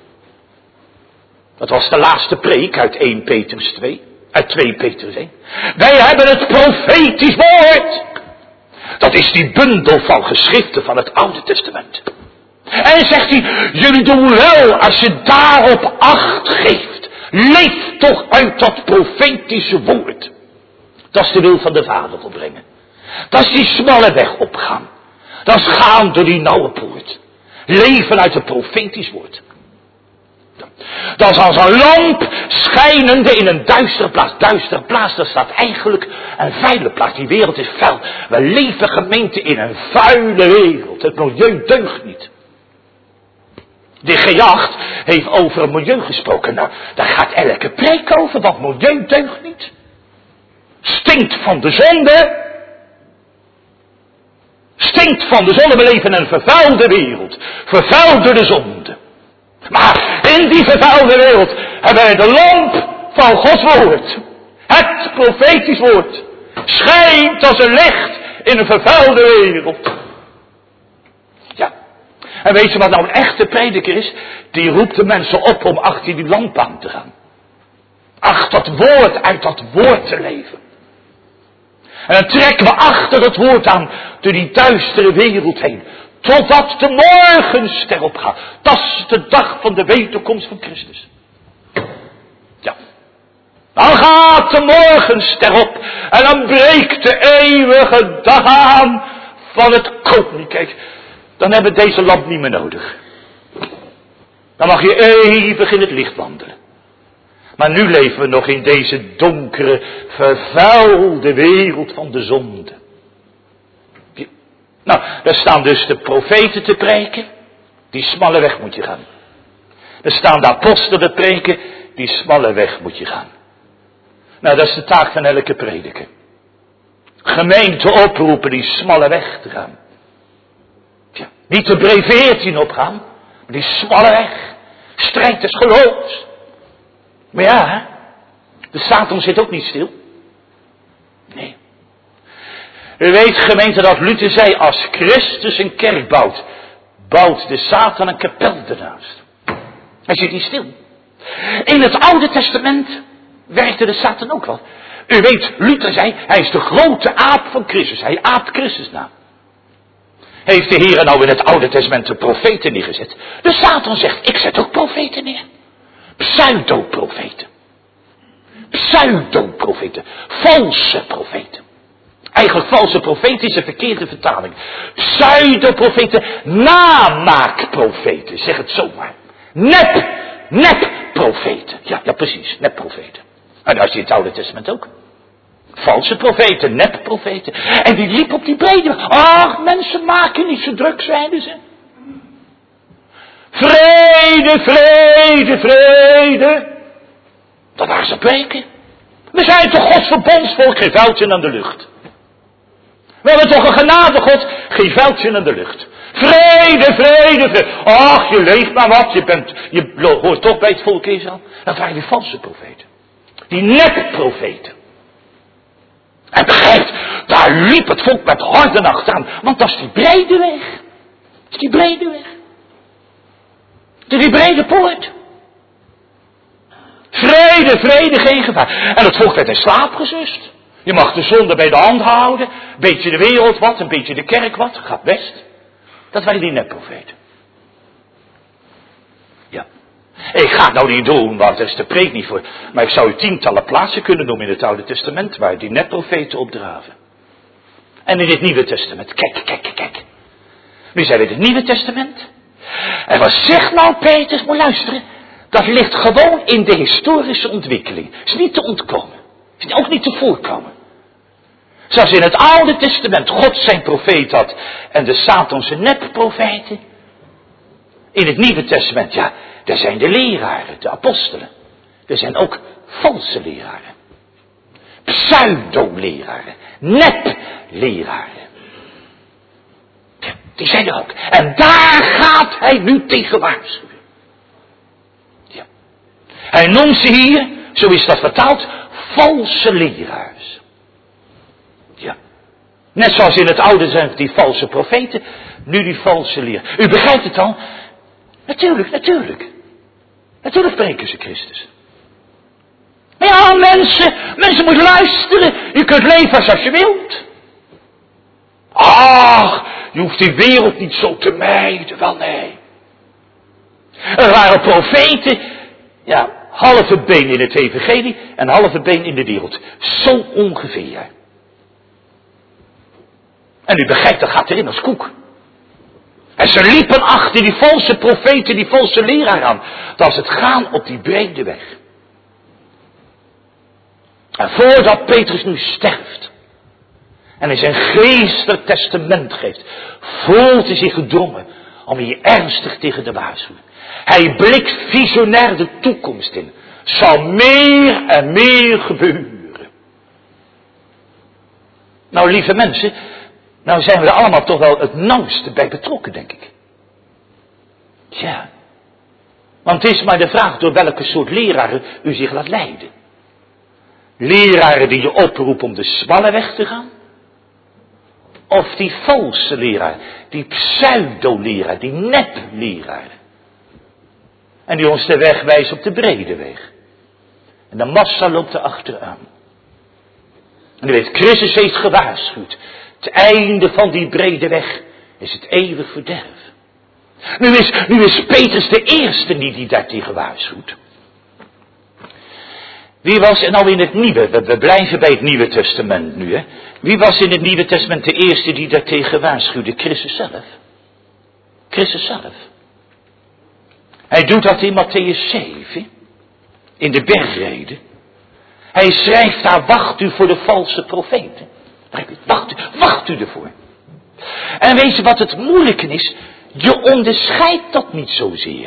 Dat was de laatste preek uit Eerste Petrus twee. Uit Tweede Petrus één. Wij hebben het profetisch woord. Dat is die bundel van geschriften van het Oude Testament. En zegt hij, jullie doen wel als je daarop acht geeft. Leef toch uit dat profetische woord. Dat is de wil van de Vader volbrengen. Dat is die smalle weg opgaan. Dat is gaan door die nauwe poort. Leven uit het profetisch woord. Dat is als een lamp schijnende in een duistere plaats. Duistere plaats, dat staat eigenlijk een vuile plaats. Die wereld is vuil. We leven gemeente in een vuile wereld. Het milieu deugt niet. De G acht heeft over het milieu gesproken. Nou, daar gaat elke preek over, want milieu deugt niet. Stinkt van de zonde. Stinkt van de zonde. We leven in een vervuilde wereld. Vervuild door de zonde. Maar in die vervuilde wereld hebben wij de lamp van Gods woord. Het profetisch woord. Schijnt als een licht in een vervuilde wereld. Ja. En weet je wat nou een echte prediker is? Die roept de mensen op om achter die lamp aan te gaan. Achter dat woord, uit dat woord te leven. En dan trekken we achter het woord aan door die duistere wereld heen. Totdat de morgenster opgaat. Dat is de dag van de wederkomst van Christus. Ja. Dan gaat de morgenster op. En dan breekt de eeuwige dag aan van het koninkrijk. Dan hebben we deze lamp niet meer nodig. Dan mag je eeuwig in het licht wandelen. Maar nu leven we nog in deze donkere, vervuilde wereld van de zonde. Nou, daar staan dus de profeten te preken. Die smalle weg moet je gaan. Er staan de apostelen te preken. Die smalle weg moet je gaan. Nou, dat is de taak van elke prediker. Gemeente oproepen die smalle weg te gaan. Ja, niet de breveertien opgaan. Maar die smalle weg. Strijd des geloofs. Maar ja, hè, de Satan zit ook niet stil. Nee. U weet, gemeente, dat Luther zei, als Christus een kerk bouwt, bouwt de Satan een kapel ernaast. Hij zit niet stil. In het Oude Testament werkte de Satan ook wel. U weet, Luther zei, hij is de grote aap van Christus. Hij aapt Christus na. Heeft de Heer nou in het Oude Testament de profeten neergezet? De Satan zegt, ik zet ook profeten neer. Pseudo-profeten. Pseudo-profeten. Valse profeten. Eigenlijk valse profeten is een verkeerde vertaling. Pseudo-profeten. Namaakprofeten. Zeg het zomaar. Nep. Nep-profeten. Ja, ja precies. Nep-profeten. En dat is in het Oude Testament ook. Valse profeten. Nep-profeten. En die liep op die brede. Ach, mensen maken niet zo druk, zeiden ze. Vrede, vrede, vrede. Dat waren ze preken. We zijn toch Gods verbondsvolk, geen vuiltje aan de lucht. We hebben toch een genadegod, geen vuiltje aan de lucht. Vrede, vrede, vrede. Ach, je leeft maar wat, je, bent, je hoort toch bij het volk Israël. Dat waren die valse profeten. Die nep-profeten. En begrijpt, daar liep het volk met harde nacht aan. Want dat is die brede weg. Dat is die brede weg. Dat is die brede poort. Vrede, vrede, geen gevaar. En het volk werd in slaap gesust. Je mag de zonde bij de hand houden. Een beetje de wereld wat, een beetje de kerk wat. Gaat best. Dat waren die nepprofeten. Ja. Ik ga het nou niet doen, want er is de preek niet voor. Maar ik zou u tientallen plaatsen kunnen noemen in het Oude Testament waar die nepprofeten opdraven. En in het Nieuwe Testament. Kijk, kijk, kijk. Nu zijn we in het Nieuwe Testament. En wat zegt nou Petrus? Moet luisteren. Dat ligt gewoon in de historische ontwikkeling. Is niet te ontkomen. Is ook niet te voorkomen. Zoals in het Oude Testament God zijn profeet had en de Satan zijn nepprofeten. In het Nieuwe Testament, ja, daar zijn de leraren, de apostelen. Er zijn ook valse leraren. Pseudo-leraren. Nep-leraren. Ja, die zijn er ook. En daar gaat hij nu tegen waarschuwen. Ja. Hij noemt ze hier, zo is dat vertaald, valse leraars. Ja. Net zoals in het oude zijn die valse profeten, nu die valse leraars. U begrijpt het al? Natuurlijk, natuurlijk. Natuurlijk spreken ze Christus. Maar ja, mensen, mensen moeten luisteren. Je kunt leven zoals je wilt. Ach, je hoeft die wereld niet zo te mijden. Wel nee. Er waren profeten, ja, halve been in het evangelie en halve been in de wereld. Zo ongeveer. En u begrijpt, dat gaat erin als koek. En ze liepen achter die valse profeten, die valse leraar aan. Dat is het gaan op die brede weg. En voordat Petrus nu sterft. En hij zijn geestelijk testament geeft. Voelt hij zich gedrongen om hier ernstig tegen te waarschuwen. Hij blikt visionair de toekomst in. Zal meer en meer gebeuren. Nou lieve mensen. Nou zijn we er allemaal toch wel het nauwste bij betrokken, denk ik. Ja. Want het is maar de vraag door welke soort leraren u zich laat leiden. Leraren die je oproepen om de smalle weg te gaan? Of die valse leraar, die pseudo-leraar, die nep-leraar. En die ons de weg wijst op de brede weg. En de massa loopt er achteraan. En u weet, Christus heeft gewaarschuwd. Het einde van die brede weg is het eeuwig verderf. Nu is, nu is Petrus de eerste niet die daartegen waarschuwt. Wie was er nou in het Nieuwe, we, we blijven bij het Nieuwe Testament nu, hè. Wie was in het Nieuwe Testament de eerste die daartegen waarschuwde? Christus zelf. Christus zelf. Hij doet dat in Mattheüs zeven, in de bergrede. Hij schrijft daar, wacht u voor de valse profeten. Wacht u, wacht u ervoor. En weet je wat het moeilijke is? Je onderscheidt dat niet zozeer.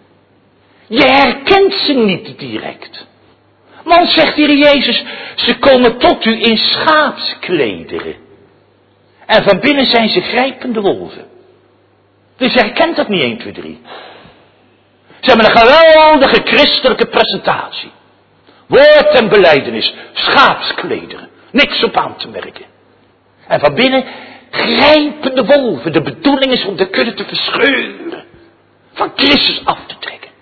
Je herkent ze niet direct. Want, zegt hier Jezus, ze komen tot u in schaapsklederen. En van binnen zijn ze grijpende wolven. Dus je herkent dat niet één, twee, drie. Ze hebben een geweldige christelijke presentatie. Woord en belijdenis, schaapsklederen. Niks op aan te merken. En van binnen grijpende wolven. De bedoeling is om de kudde te verscheuren. Van Christus af te trekken.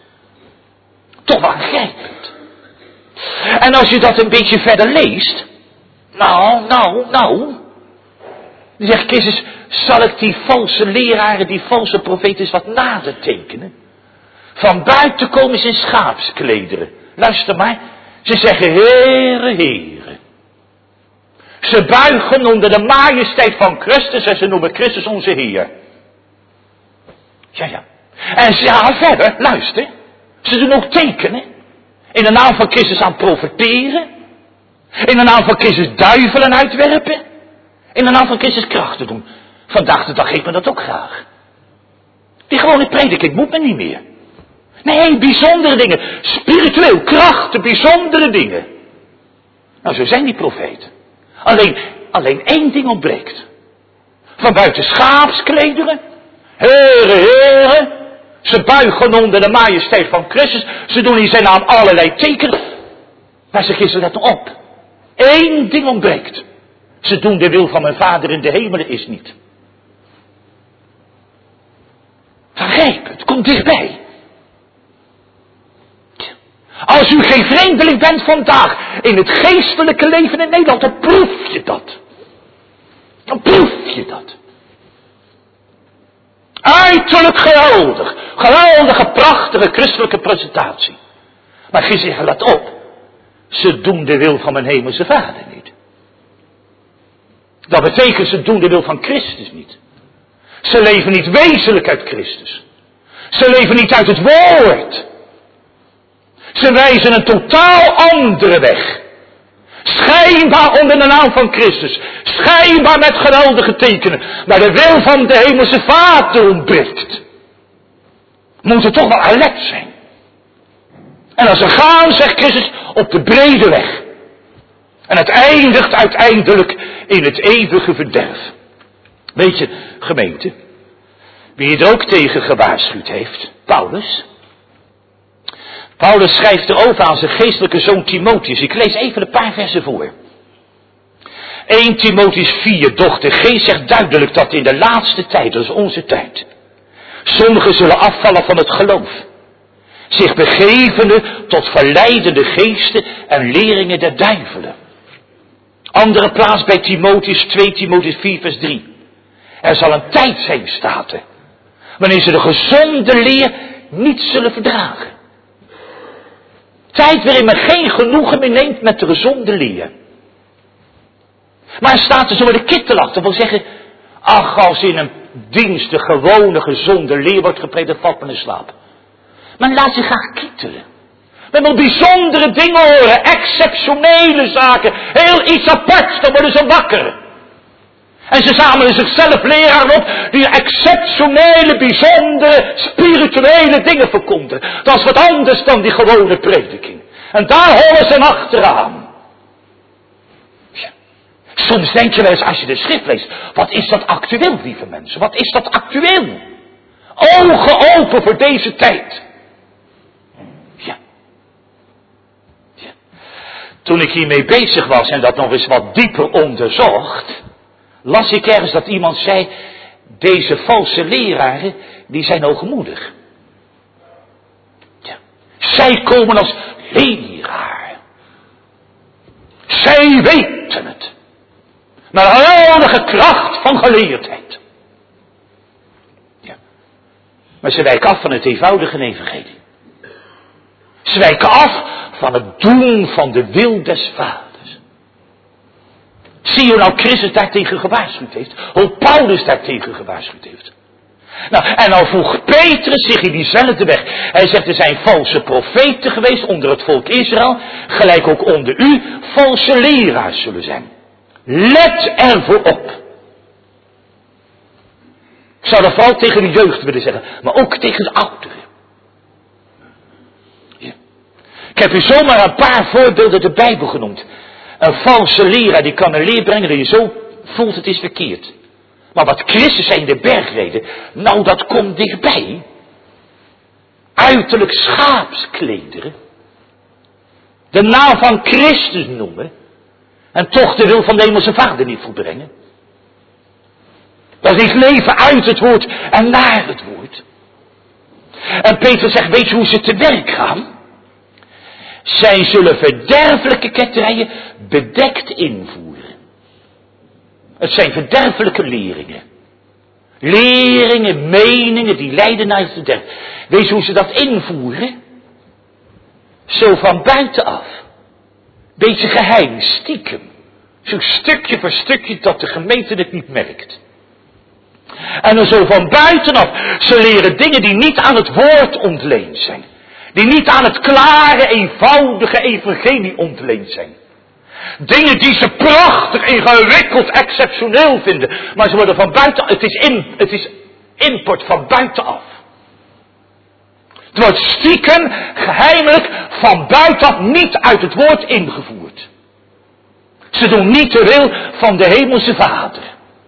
Toch wel grijpend. En als je dat een beetje verder leest. Nou, nou, nou. Dan zegt Christus, zal ik die valse leraren, die valse profeten eens wat nader tekenen? Van buiten komen ze in schaapsklederen. Luister maar. Ze zeggen, Heere, Heere. Ze buigen onder de majesteit van Christus en ze noemen Christus onze Heer. Ja, ja. En ze gaan verder, luister. Ze doen ook tekenen. In de naam van Christus aan profeteren. In de naam van Christus duivelen uitwerpen. In de naam van Christus krachten doen. Vandaag de dag geeft men dat ook graag. Die gewone prediking moet men niet meer. Nee, bijzondere dingen. Spiritueel, krachten, bijzondere dingen. Nou, zo zijn die profeten. Alleen, alleen één ding ontbreekt. Van buiten schaapsklederen. Heere, Heere. Ze buigen onder de majesteit van Christus. Ze doen in zijn naam allerlei tekenen. Maar ze gissen dat op. Eén ding ontbreekt. Ze doen de wil van mijn Vader in de hemelen is niet. Vergrijp het, kom dichtbij. Als u geen vreemdeling bent vandaag in het geestelijke leven in Nederland, dan proef je dat. Dan proef je dat. Uiterlijk geweldig. Geweldige, prachtige christelijke presentatie. Maar je zegt, let op. Ze doen de wil van mijn hemelse Vader niet. Dat betekent, ze doen de wil van Christus niet. Ze leven niet wezenlijk uit Christus. Ze leven niet uit het woord. Ze wijzen een totaal andere weg. Schijnbaar onder de naam van Christus. Schijnbaar met geweldige tekenen. Maar de wil van de hemelse Vader ontbreekt. Moeten toch wel alert zijn. En als ze gaan, zegt Christus, op de brede weg. En het eindigt uiteindelijk in het eeuwige verderf. Weet je, gemeente, wie er ook tegen gewaarschuwd heeft, Paulus. Paulus schrijft erover aan zijn geestelijke zoon Timotheus. Ik lees even een paar versen voor. Eerste Timotheus vier, doch de geest zegt duidelijk dat in de laatste tijd, dat is onze tijd, sommigen zullen afvallen van het geloof. Zich begevende tot verleidende geesten en leringen der duivelen. Andere plaats bij Timotheus, twee Timotheus vier vers drie. Er zal een tijd zijn, staat er, wanneer ze de gezonde leer niet zullen verdragen. Tijd waarin men geen genoegen meer neemt met de gezonde leer. Maar er staat er zo met de kittel achter, wil zeggen, ach, als in een dienst de gewone gezonde leer wordt gepredikt, dan valt men in slaap. Men laat zich graag kittelen. Men wil bijzondere dingen horen, exceptionele zaken, heel iets aparts, dan worden ze wakker. En ze zamelen zichzelf leraren op die exceptionele, bijzondere, spirituele dingen verkondigen. Dat is wat anders dan die gewone prediking. En daar hollen ze hem achteraan. Ja. Soms denk je wel eens als je de schrift leest, wat is dat actueel, lieve mensen? Wat is dat actueel? Ogen open voor deze tijd. Ja. Ja. Toen ik hiermee bezig was en dat nog eens wat dieper onderzocht, las ik ergens dat iemand zei, deze valse leraren, die zijn hoogmoedig. Ja. Zij komen als leraar. Zij weten het. Met een geweldige kracht van geleerdheid. Ja. Maar ze wijken af van het eenvoudige evangelie. Ze wijken af van het doen van de wil des vaders. Zie je nou Christus daartegen gewaarschuwd heeft? Hoe Paulus daartegen gewaarschuwd heeft? Nou, en nou voegt Petrus zich in diezelfde weg. Hij zegt, er zijn valse profeten geweest onder het volk Israël, gelijk ook onder u valse leraars zullen zijn. Let ervoor op. Ik zou dat vooral tegen de jeugd willen zeggen, maar ook tegen de ouderen. Ja. Ik heb u zomaar een paar voorbeelden uit de Bijbel genoemd. Een valse leraar die kan een leer brengen dat je zo voelt het is verkeerd. Maar wat Christus zei in de bergreden, nou dat komt dichtbij. Uiterlijk schaapsklederen. De naam van Christus noemen. En toch de wil van de hemelse Vader niet volbrengen. Dat is leven uit het woord en naar het woord. En Petrus zegt, weet je hoe ze te werk gaan? Zij zullen verderfelijke ketterijen bedekt invoeren. Het zijn verderfelijke leringen. Leringen, meningen die leiden naar het verderf. Weet je hoe ze dat invoeren? Zo van buitenaf. Beetje geheim, stiekem. Zo stukje voor stukje dat de gemeente het niet merkt. En dan zo van buitenaf. Ze leren dingen die niet aan het woord ontleend zijn. Die niet aan het klare, eenvoudige evangelie ontleend zijn. Dingen die ze prachtig, ingewikkeld, exceptioneel vinden. Maar ze worden van buiten, het is, in, het is import van buitenaf. Het wordt stiekem, geheimelijk, van buitenaf niet uit het woord ingevoerd. Ze doen niet de wil van de hemelse Vader.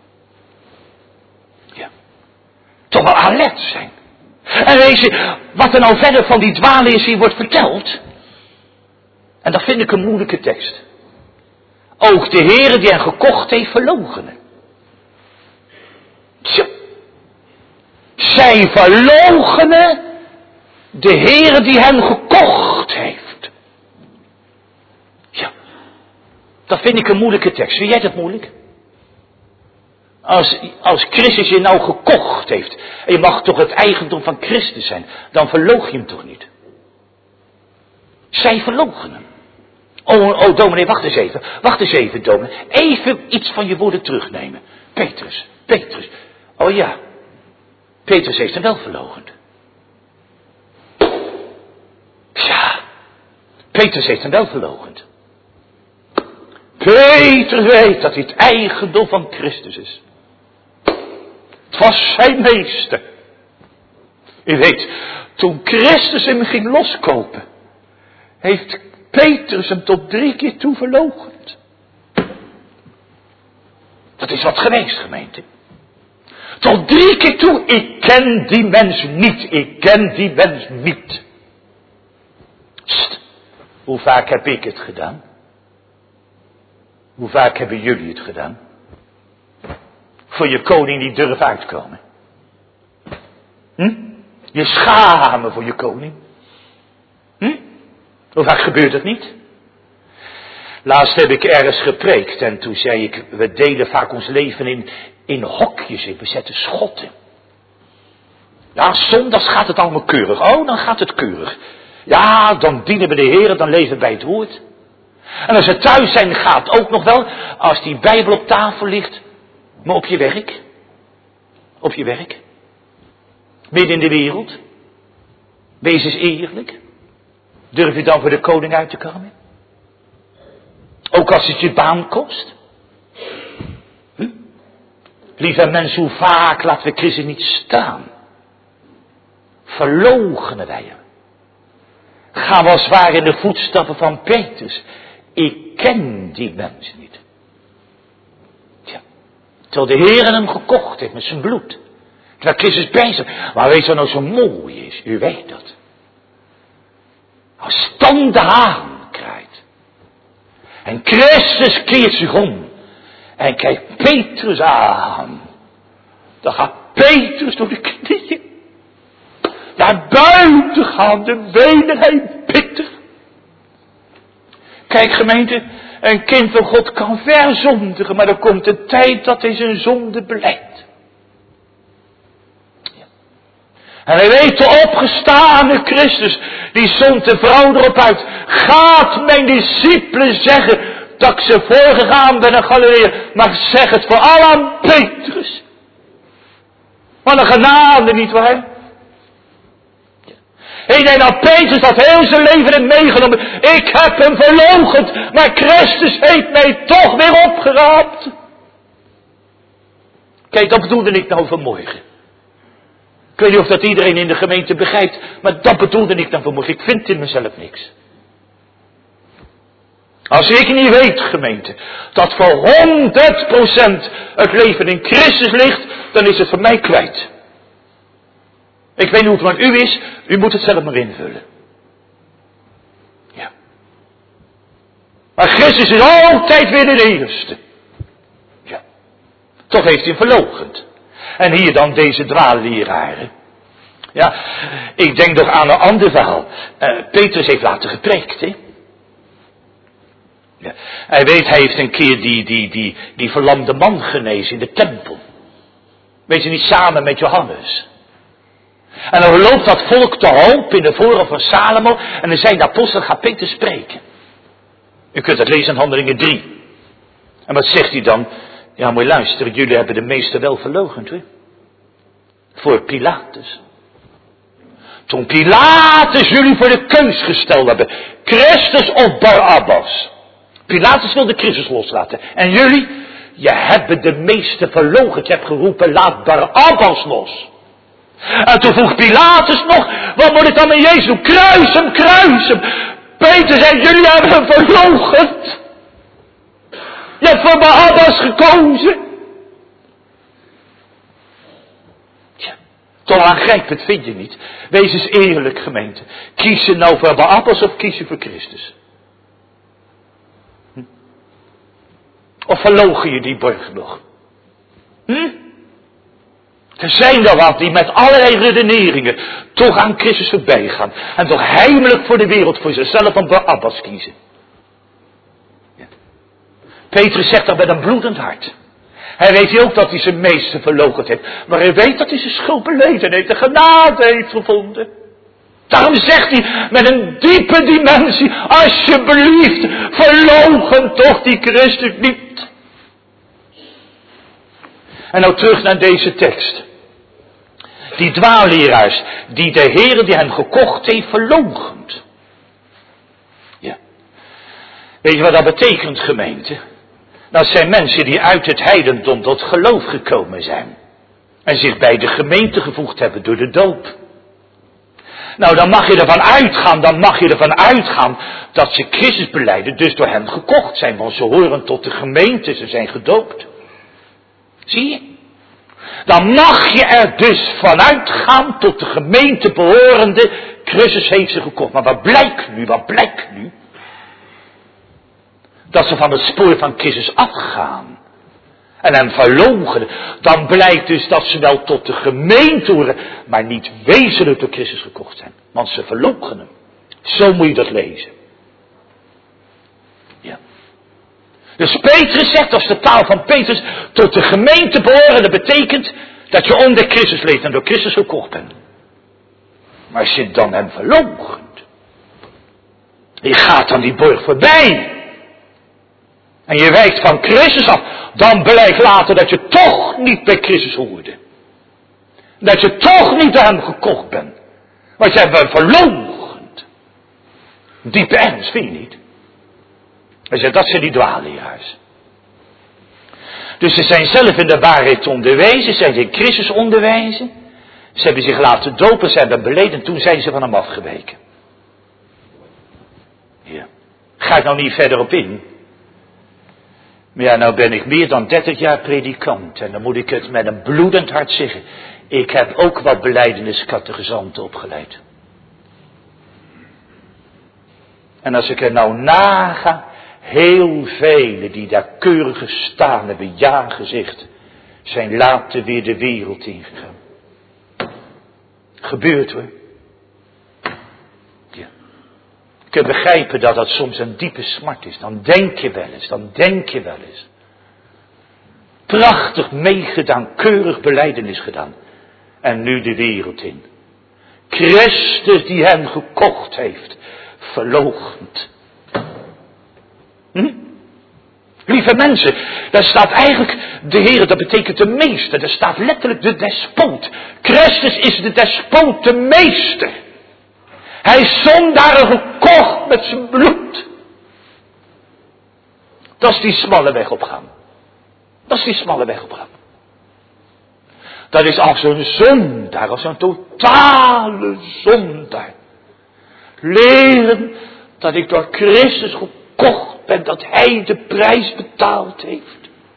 Ja. Toch wel alert zijn. En weet je, wat er nou verder van die dwaalleers hier wordt verteld. En dat vind ik een moeilijke tekst. Ook de Heere die hen gekocht heeft verloochenen. Tja. Zij verloochenen de Heere die hen gekocht heeft. Ja. Dat vind ik een moeilijke tekst. Vind jij dat moeilijk? Als, als Christus je nou gekocht heeft. En je mag toch het eigendom van Christus zijn. Dan verlooch je hem toch niet. Zij verloochenen. Oh, oh, dominee, wacht eens even. Wacht eens even, dominee. Even iets van je woorden terugnemen. Petrus, Petrus. Oh ja. Petrus heeft hem wel verloochend. Ja. Petrus heeft hem wel verloochend. Petrus weet dat hij het eigendom van Christus is. Het was zijn meester. U weet, toen Christus hem ging loskopen, heeft Petrus hem tot drie keer toe verloochend. Dat is wat geweest, gemeente. Tot drie keer toe, ik ken die mens niet, ik ken die mens niet. Sst, hoe vaak heb ik het gedaan? Hoe vaak hebben jullie het gedaan? Voor je koning niet durven uitkomen. Hm? Je schamen voor je koning. Hm? Hoe vaak gebeurt het niet? Laatst heb ik ergens gepreekt en toen zei ik, we delen vaak ons leven in, in hokjes, in bezette schotten. Ja, zondags gaat het allemaal keurig. Oh, dan gaat het keurig. Ja, dan dienen we de Heer, dan leven we bij het woord. En als we thuis zijn, gaat het ook nog wel, als die Bijbel op tafel ligt, maar op je werk. Op je werk. Midden in de wereld. Wees eens eerlijk. Durf je dan voor de koning uit te komen? Ook als het je baan kost? Hm? Lieve mensen, hoe vaak laten we Christus niet staan? Verloochenen wij hem. Gaan we als het ware in de voetstappen van Petrus. Ik ken die mensen niet. Terwijl de Heer hem gekocht heeft met zijn bloed. Terwijl Christus bij zich. Maar weet je wat nou zo mooi is? U weet dat. Als dan de haan kraait. En Christus keert zich om. En kijkt Petrus aan. Dan gaat Petrus door de knieën. Naar buiten gaan, de benen heen bitter. Kijk gemeente, een kind van God kan verzondigen, maar er komt een tijd dat hij zijn zonde belijdt. Ja. En hij weet de opgestane Christus, die zond de vrouw erop uit. Gaat mijn discipelen zeggen dat ik ze voorgegaan ben naar Galilea, maar zeg het vooral aan Petrus. Wat een genade, nietwaar? Hé, nee, nou Petrus had heel zijn leven in meegenomen. Ik heb hem verloochend, maar Christus heeft mij toch weer opgeraapt. Kijk, dat bedoelde ik nou vanmorgen. Ik weet niet of dat iedereen in de gemeente begrijpt, maar dat bedoelde ik dan vanmorgen. Ik vind in mezelf niks. Als ik niet weet, gemeente, dat voor honderd procent het leven in Christus ligt, dan is het voor mij kwijt. Ik weet niet hoe het met u is, u moet het zelf maar invullen. Ja. Maar Christus is altijd weer de eerste. Ja. Toch heeft hij hem verloochend. En hier dan deze dwaalleraren. Ja, ik denk nog aan een ander verhaal. Uh, Petrus heeft later gepreekt, hè. Ja. Hij weet, hij heeft een keer die, die, die, die verlamde man genezen in de tempel. Weet je niet, samen met Johannes. En dan loopt dat volk te hoop in de voorhof van Salomo. En dan zijn de apostelen, gaat Petrus spreken. U kunt het lezen in Handelingen drie. En wat zegt hij dan? Ja, moet je luisteren, jullie hebben de meeste wel verloochend, hoor. Voor Pilatus. Toen Pilatus jullie voor de keus gesteld hebben. Christus of Barabbas. Pilatus wilde Christus loslaten. En jullie, je hebben de meeste verloochend. Je hebt geroepen, laat Barabbas los. En toen vroeg Pilatus nog, wat moet ik dan met Jezus doen? Kruis hem, kruis hem. Peter zei, jullie hebben hem verloochend. Je hebt voor Barabbas gekozen. Ja, toch aangrijpend vind je niet. Wees eens eerlijk, gemeente. Kies je nou voor Barabbas of kies je voor Christus? Hm? Of verloochen je die borg nog? Hm? Er zijn er wat die met allerlei redeneringen toch aan Christus voorbij gaan. En toch heimelijk voor de wereld, voor zichzelf een Barabbas kiezen. Ja. Petrus zegt dat met een bloedend hart. Hij weet ook dat hij zijn meester verloochend heeft. Maar hij weet dat hij zijn schuld beleden heeft. De genade heeft gevonden. Daarom zegt hij met een diepe dimensie. Alsjeblieft, verloochen toch die Christus niet. En nou terug naar deze tekst. Die dwaalleraars, die de Heer die hem gekocht heeft verloochend. Ja. Weet je wat dat betekent, gemeente? Dat zijn mensen die uit het heidendom tot geloof gekomen zijn. En zich bij de gemeente gevoegd hebben door de doop. Nou, dan mag je ervan uitgaan, dan mag je ervan uitgaan dat ze Christus belijden, dus door hem gekocht zijn. Want ze horen tot de gemeente, ze zijn gedoopt. Zie je? Dan mag je er dus vanuit gaan tot de gemeente behorende. Christus heeft ze gekocht. Maar wat blijkt nu? Wat blijkt nu? Dat ze van het spoor van Christus afgaan. En hem verloochenen. Dan blijkt dus dat ze wel tot de gemeente horen. Maar niet wezenlijk door Christus gekocht zijn. Want ze verloochenen hem. Zo moet je dat lezen. Ja. Dus Petrus zegt, dat is de taal van Petrus, tot de gemeente behoren, dat betekent dat je onder Christus leeft en door Christus gekocht bent. Maar als je dan hem verloochent, je gaat dan die borg voorbij, en je wijkt van Christus af, dan blijkt later dat je toch niet bij Christus hoorde. Dat je toch niet door hem gekocht bent. Want je hebt hem verloochend. Diepe ernst, vind je niet? Hij zegt, dat zijn die dwaalleraars. Dus ze zijn zelf in de waarheid onderwezen, ze zijn in Christus onderwijzen. Ze hebben zich laten dopen, ze hebben beleden, en toen zijn ze van hem afgeweken. Ja. Ga ik nou niet verder op in. Maar ja, nou ben ik meer dan dertig jaar predikant. En dan moet ik het met een bloedend hart zeggen. Ik heb ook wat belijdeniscatechisanten opgeleid. En als ik er nou naga, heel velen die daar keurig gestaan hebben, ja gezegd, zijn later weer de wereld ingegaan. Gebeurt hoor. Ja. Je kunt begrijpen dat dat soms een diepe smart is. Dan denk je wel eens, dan denk je wel eens. Prachtig meegedaan, keurig belijdenis gedaan. En nu de wereld in. Christus die hem gekocht heeft, verloochend. Hm? Lieve mensen, daar staat eigenlijk de Heer, dat betekent de meester. Daar staat letterlijk de despoot. Christus is de despoot, de meester. Hij is zondaren gekocht met zijn bloed. Dat is die smalle weg opgaan. Dat is die smalle weg opgaan. Dat is als een zondaar, als een totale zondaar. Leren dat ik door Christus gekocht ben, dat hij de prijs betaald heeft.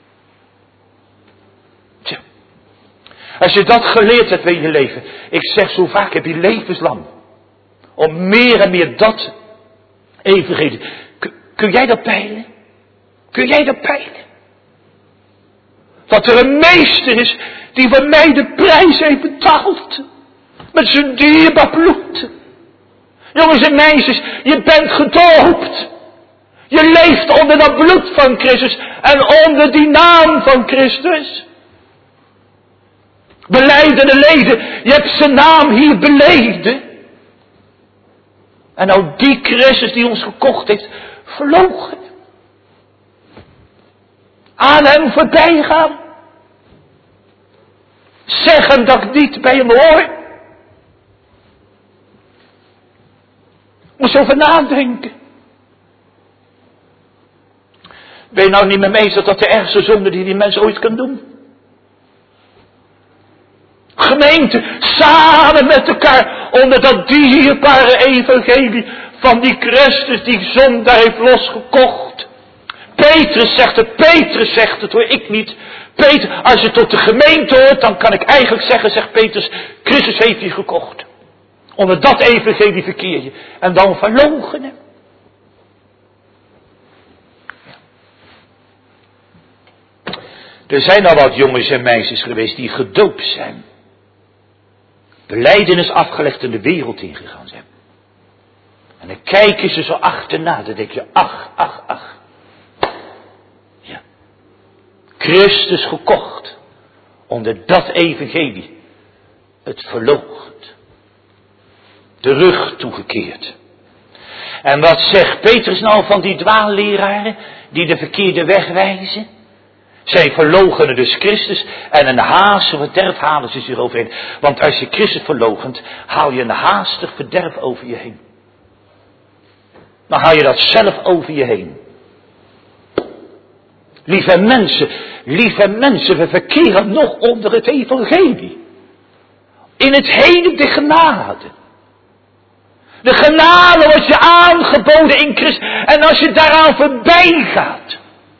Tja. Als je dat geleerd hebt in je leven, ik zeg zo vaak, heb je levenslang. Om meer en meer dat evenredig. Kun, kun jij dat peilen? Kun jij dat peilen? Dat er een meester is die voor mij de prijs heeft betaald. Met zijn dierbaar bloed. Jongens en meisjes, je bent gedoopt. Je leeft onder dat bloed van Christus en onder die naam van Christus. Belijdende leden, je hebt zijn naam hier beleden. En nou die Christus die ons gekocht heeft, verloochenen. Aan hem voorbij gaan. Zeggen dat ik niet bij hem hoor. Moet je over nadenken. Ben je nou niet meer mee dat dat de ergste zonde die die mens ooit kan doen? Gemeente, samen met elkaar onder dat dierbare evangelie van die Christus die zondaar heeft losgekocht. Petrus zegt het, Petrus zegt het hoor, ik niet. Peter, als je tot de gemeente hoort, dan kan ik eigenlijk zeggen, zegt Petrus, Christus heeft je gekocht. Onder dat evangelie verkeer je. En dan verloochenen. Er zijn al wat jongens en meisjes geweest die gedoopt zijn. Belijdenis afgelegd en de wereld ingegaan zijn. En dan kijken ze zo achterna, dan denk je, ach, ach, ach. Ja. Christus gekocht. Onder dat evangelie. Het verloochend. De rug toegekeerd. En wat zegt Petrus nou van die dwaalleraren die de verkeerde weg wijzen? Zij verloochenen dus Christus en een haastig verderf halen ze zich overheen. Want als je Christus verloochent, haal je een haastig verderf over je heen. Dan haal je dat zelf over je heen. Lieve mensen, lieve mensen, we verkeren nog onder het evangelie. In het heden de genade. De genade wordt je aangeboden in Christus. En als je daaraan voorbij gaat.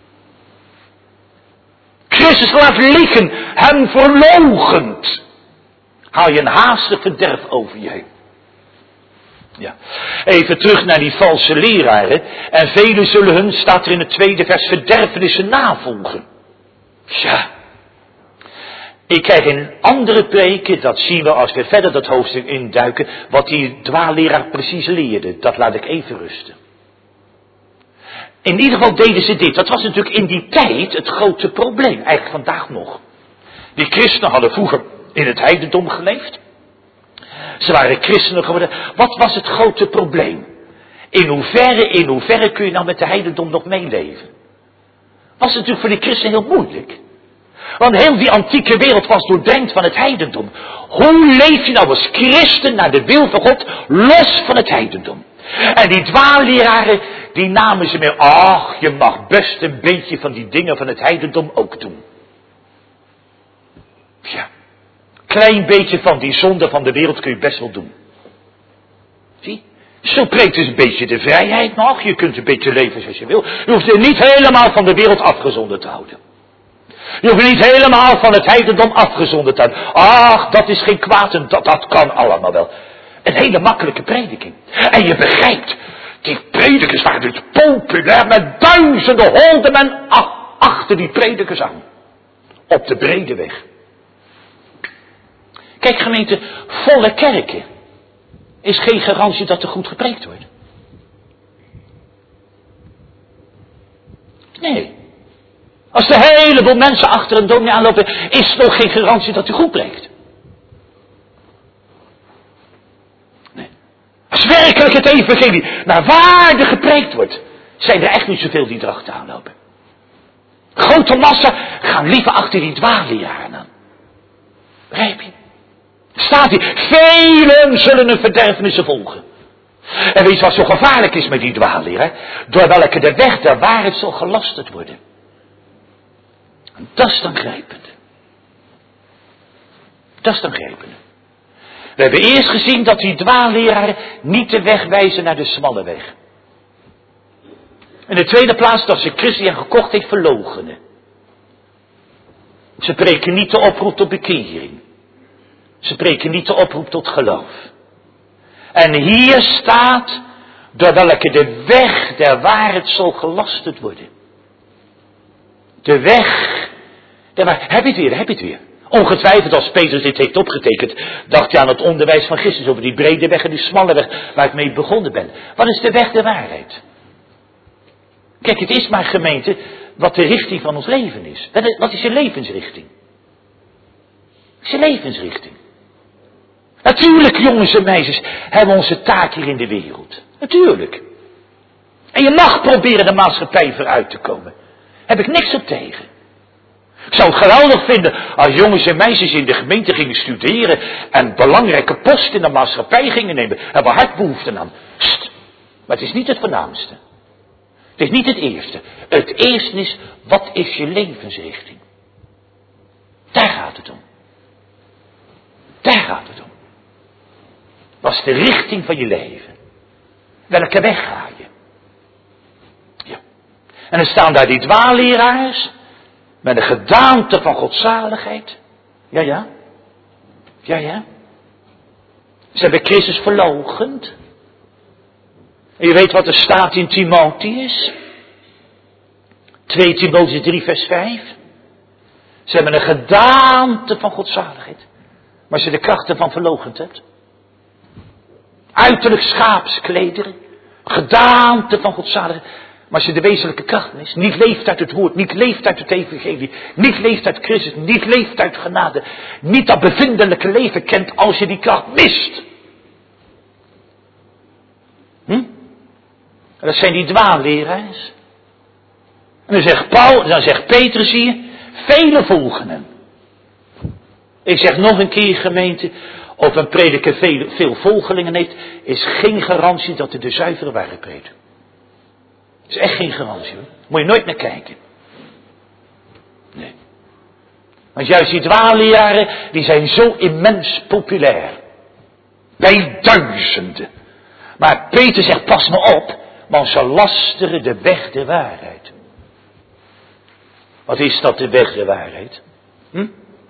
Christus laat liggen, hem verloochent. Haal je een haastig verderf over je heen. Ja. Even terug naar die valse leraren. En velen zullen hun, staat er in het tweede vers, verderfenissen navolgen. Ja. Ik krijg in andere preken, dat zien we als we verder dat hoofdstuk induiken, wat die dwaalleraar precies leerde. Dat laat ik even rusten. In ieder geval deden ze dit. Dat was natuurlijk in die tijd het grote probleem. Eigenlijk vandaag nog. Die christenen hadden vroeger in het heidendom geleefd. Ze waren christenen geworden. Wat was het grote probleem? In hoeverre, in hoeverre kun je nou met de heidendom nog meeleven? Was natuurlijk voor die christenen heel moeilijk. Want heel die antieke wereld was doordrenkt van het heidendom. Hoe leef je nou als christen naar de wil van God los van het heidendom? En die dwaalleraren, die namen ze meer, ach, je mag best een beetje van die dingen van het heidendom ook doen. Ja, klein beetje van die zonde van de wereld kun je best wel doen. Zie, Zo preekt dus een beetje de vrijheid nog. Je kunt een beetje leven zoals je wil. Je hoeft je niet helemaal van de wereld afgezonderd te houden. Je hoeft je niet helemaal van het heidendom afgezonderd te houden. Ach, dat is geen kwaad en dat, dat kan allemaal wel. Een hele makkelijke prediking. En je begrijpt, die predikers waren dus populair met duizenden honden men achter die predikers aan. Op de brede weg. Kijk gemeente, volle kerken is geen garantie dat er goed gepreekt wordt. Nee. Als er een heleboel mensen achter een dominee aanlopen, is er nog geen garantie dat hij goed preekt. Nee. Als werkelijk het evangelie naar waarde gepreekt wordt, zijn er echt niet zoveel die erachter aanlopen. Grote massa gaan liever achter die dwaalleraren aan. Begrijp je? Staat hier, velen zullen een verderfenissen volgen. En weet je wat zo gevaarlijk is met die dwaalleraar? Door welke de weg der waarheid zal gelasterd worden. En dat is dan grijpend. Dat is dan grijpend. We hebben eerst gezien dat die dwaalleraren niet de weg wijzen naar de smalle weg. In de tweede plaats dat ze Christus gekocht heeft verloochenen. Ze preken niet de oproep tot bekering. Ze preken niet de oproep tot geloof. En hier staat, door welke de weg der waarheid zal gelasterd worden. De weg der waarheid. Heb je het weer, heb je het weer. Ongetwijfeld als Petrus dit heeft opgetekend, dacht hij aan het onderwijs van Christus over die brede weg en die smalle weg waar ik mee begonnen ben. Wat is de weg der waarheid? Kijk, het is maar gemeente wat de richting van ons leven is. Wat is je levensrichting? Wat is je levensrichting? Natuurlijk, jongens en meisjes, hebben we onze taak hier in de wereld. Natuurlijk. En je mag proberen de maatschappij vooruit te komen. Heb ik niks op tegen. Ik zou het geweldig vinden als jongens en meisjes in de gemeente gingen studeren en belangrijke posten in de maatschappij gingen nemen. Hebben we hard behoefte aan. Sst. Maar het is niet het voornaamste. Het is niet het eerste. Het eerste is, wat is je levensrichting? Daar gaat het om. Daar gaat het om. Wat is de richting van je leven? Welke weg ga je? Ja. En dan staan daar die dwaalleraars met een gedaante van godzaligheid. Ja, ja. Ja, ja. Ze hebben Christus verloochend. En je weet wat er staat in Timotheus. twee Timotheus drie vers vijf. Ze hebben een gedaante van godzaligheid. Maar als je de krachten van verloochend hebt. Uiterlijk schaapsklederen. Gedaante van godzaligheid. Maar als je de wezenlijke kracht mist. Niet leeft uit het woord. Niet leeft uit het evangelie. Niet leeft uit Christus. Niet leeft uit genade. Niet dat bevindelijke leven kent als je die kracht mist. Hm? Dat zijn die dwaalleraars. En dan zegt Paul, dan zegt Petrus hier, vele volgen hem. Ik zeg nog een keer gemeente, of een prediker veel, veel volgelingen heeft, is geen garantie dat hij de zuivere waarheid preekt. Dat is echt geen garantie hoor. Moet je nooit naar kijken. Nee. Want juist die dwaalleraren, die zijn zo immens populair. Bij duizenden. Maar Peter zegt, pas me op, want ze lasteren de weg der waarheid. Wat is dat, de weg der waarheid? Hm?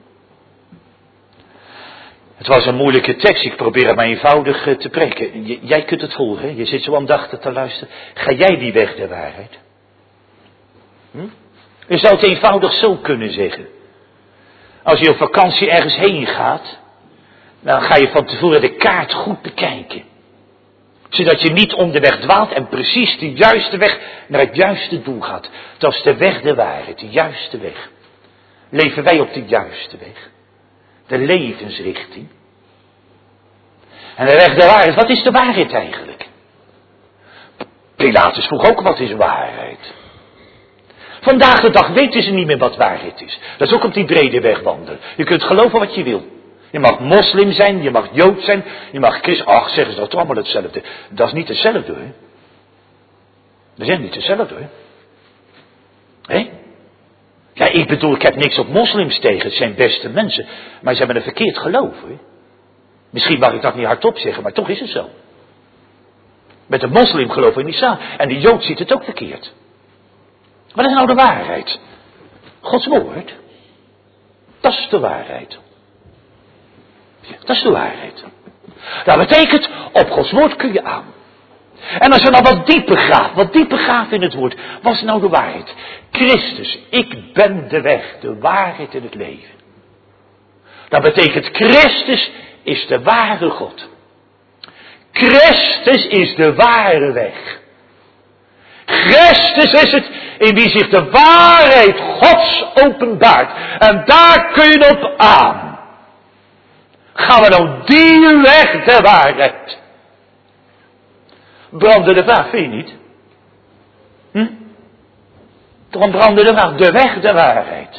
Het was een moeilijke tekst, ik probeer het maar eenvoudig te preken. J- jij kunt het volgen, je zit zo aandachtig te luisteren. Ga jij die weg der waarheid? Hm? Je zou het eenvoudig zo kunnen zeggen. Als je op vakantie ergens heen gaat, dan ga je van tevoren de kaart goed bekijken. Zodat je niet om de weg dwaalt en precies de juiste weg naar het juiste doel gaat. Dat is de weg der waarheid, de juiste weg. Leven wij op de juiste weg? De levensrichting. En de weg der waarheid, wat is de waarheid eigenlijk? Pilatus vroeg ook, wat is waarheid? Vandaag de dag weten ze niet meer wat waarheid is. Dat is ook op die brede weg wandelen. Je kunt geloven wat je wil. Je mag moslim zijn, je mag jood zijn, je mag christen. Ach, zeggen ze dat toch allemaal hetzelfde. Dat is niet hetzelfde hoor. Dat is niet hetzelfde hoor. Hé? Ja, ik bedoel, ik heb niks op moslims tegen. Het zijn beste mensen. Maar ze hebben een verkeerd geloof hoor. Misschien mag ik dat niet hardop zeggen, maar toch is het zo. Met de moslim geloven we niet samen. En de jood ziet het ook verkeerd. Wat is nou de waarheid? Gods woord. Dat is de waarheid. Ja, dat is de waarheid. Dat betekent, op Gods woord kun je aan. En als je nou wat dieper gaat, wat dieper gaat in het woord. Wat is nou de waarheid? Christus, ik ben de weg, de waarheid en het leven. Dat betekent, Christus is de ware God. Christus is de ware weg. Christus is het in wie zich de waarheid Gods openbaart. En daar kun je op aan. Gaan we nou die weg de waarheid? Brandde de vraag, vind je niet? Hm? Dan brandde de vraag, de weg de waarheid.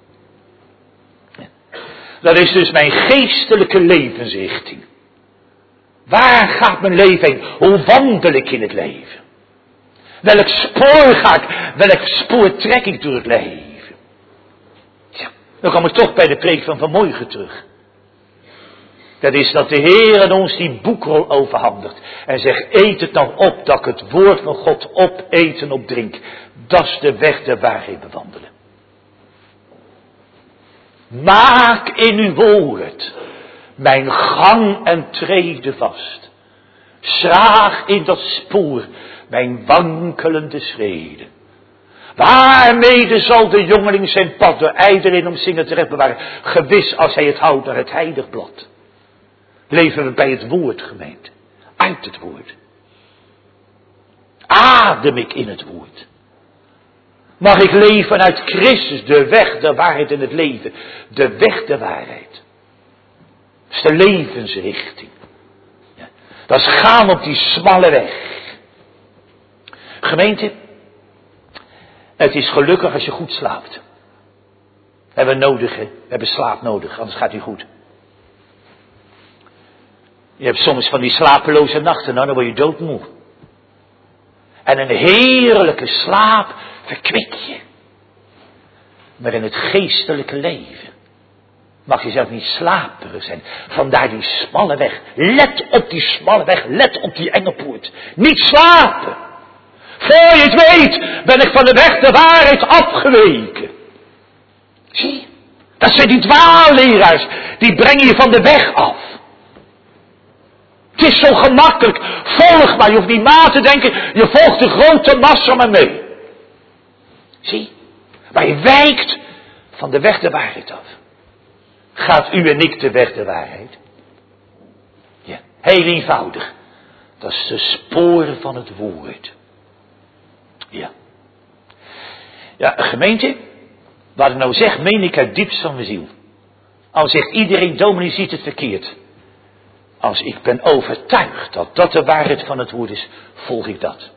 Dat is dus mijn geestelijke levensrichting. Waar gaat mijn leven heen? Hoe wandel ik in het leven? Welk spoor ga ik? Welk spoor trek ik door het leven? Ja, dan kom ik toch bij de preek van vanmorgen terug. Dat is dat de Heer ons die boekrol overhandigt. En zegt, eet het nou op, dat ik het woord van God opeten opdrink. Dat is de weg de waarheid bewandelen. Maak in uw woord mijn gang en trede vast. Schraag in dat spoor mijn wankelende schreden. Waarmede zal de jongeling zijn pad door ijdel om zingen terecht bewaren. Gewis als hij het houdt naar het heilig blad. Leven we bij het woord, gemeente. Uit het woord. Adem ik in het woord. Mag ik leven uit Christus, de weg, de waarheid en het leven. De weg, de waarheid. Dat is de levensrichting. Ja. Dat is gaan op die smalle weg. Gemeente, het is gelukkig als je goed slaapt. We hebben nodig, hè? We hebben slaap nodig, anders gaat het goed. Je hebt soms van die slapeloze nachten, nou dan word je doodmoe. En een heerlijke slaap verkwik je. Maar in het geestelijke leven mag je zelf niet slaperig zijn. Vandaar die smalle weg. Let op die smalle weg. Let op die enge poort. Niet slapen. Voor je het weet ben ik van de weg de waarheid afgeweken. Zie je? Dat zijn die dwaalleraars. Die brengen je van de weg af. Het is zo gemakkelijk. Volg maar. Je hoeft niet na te denken. Je volgt de grote massa maar mee. Zie. Maar je wijkt van de weg de waarheid af. Gaat u en ik de weg de waarheid? Ja. Heel eenvoudig. Dat is de sporen van het woord. Ja. Ja, gemeente. Wat ik nou zeg, meen ik uit diepst van mijn ziel. Al zegt iedereen, dominee ziet het verkeerd. Als ik ben overtuigd dat dat de waarheid van het woord is, volg ik dat.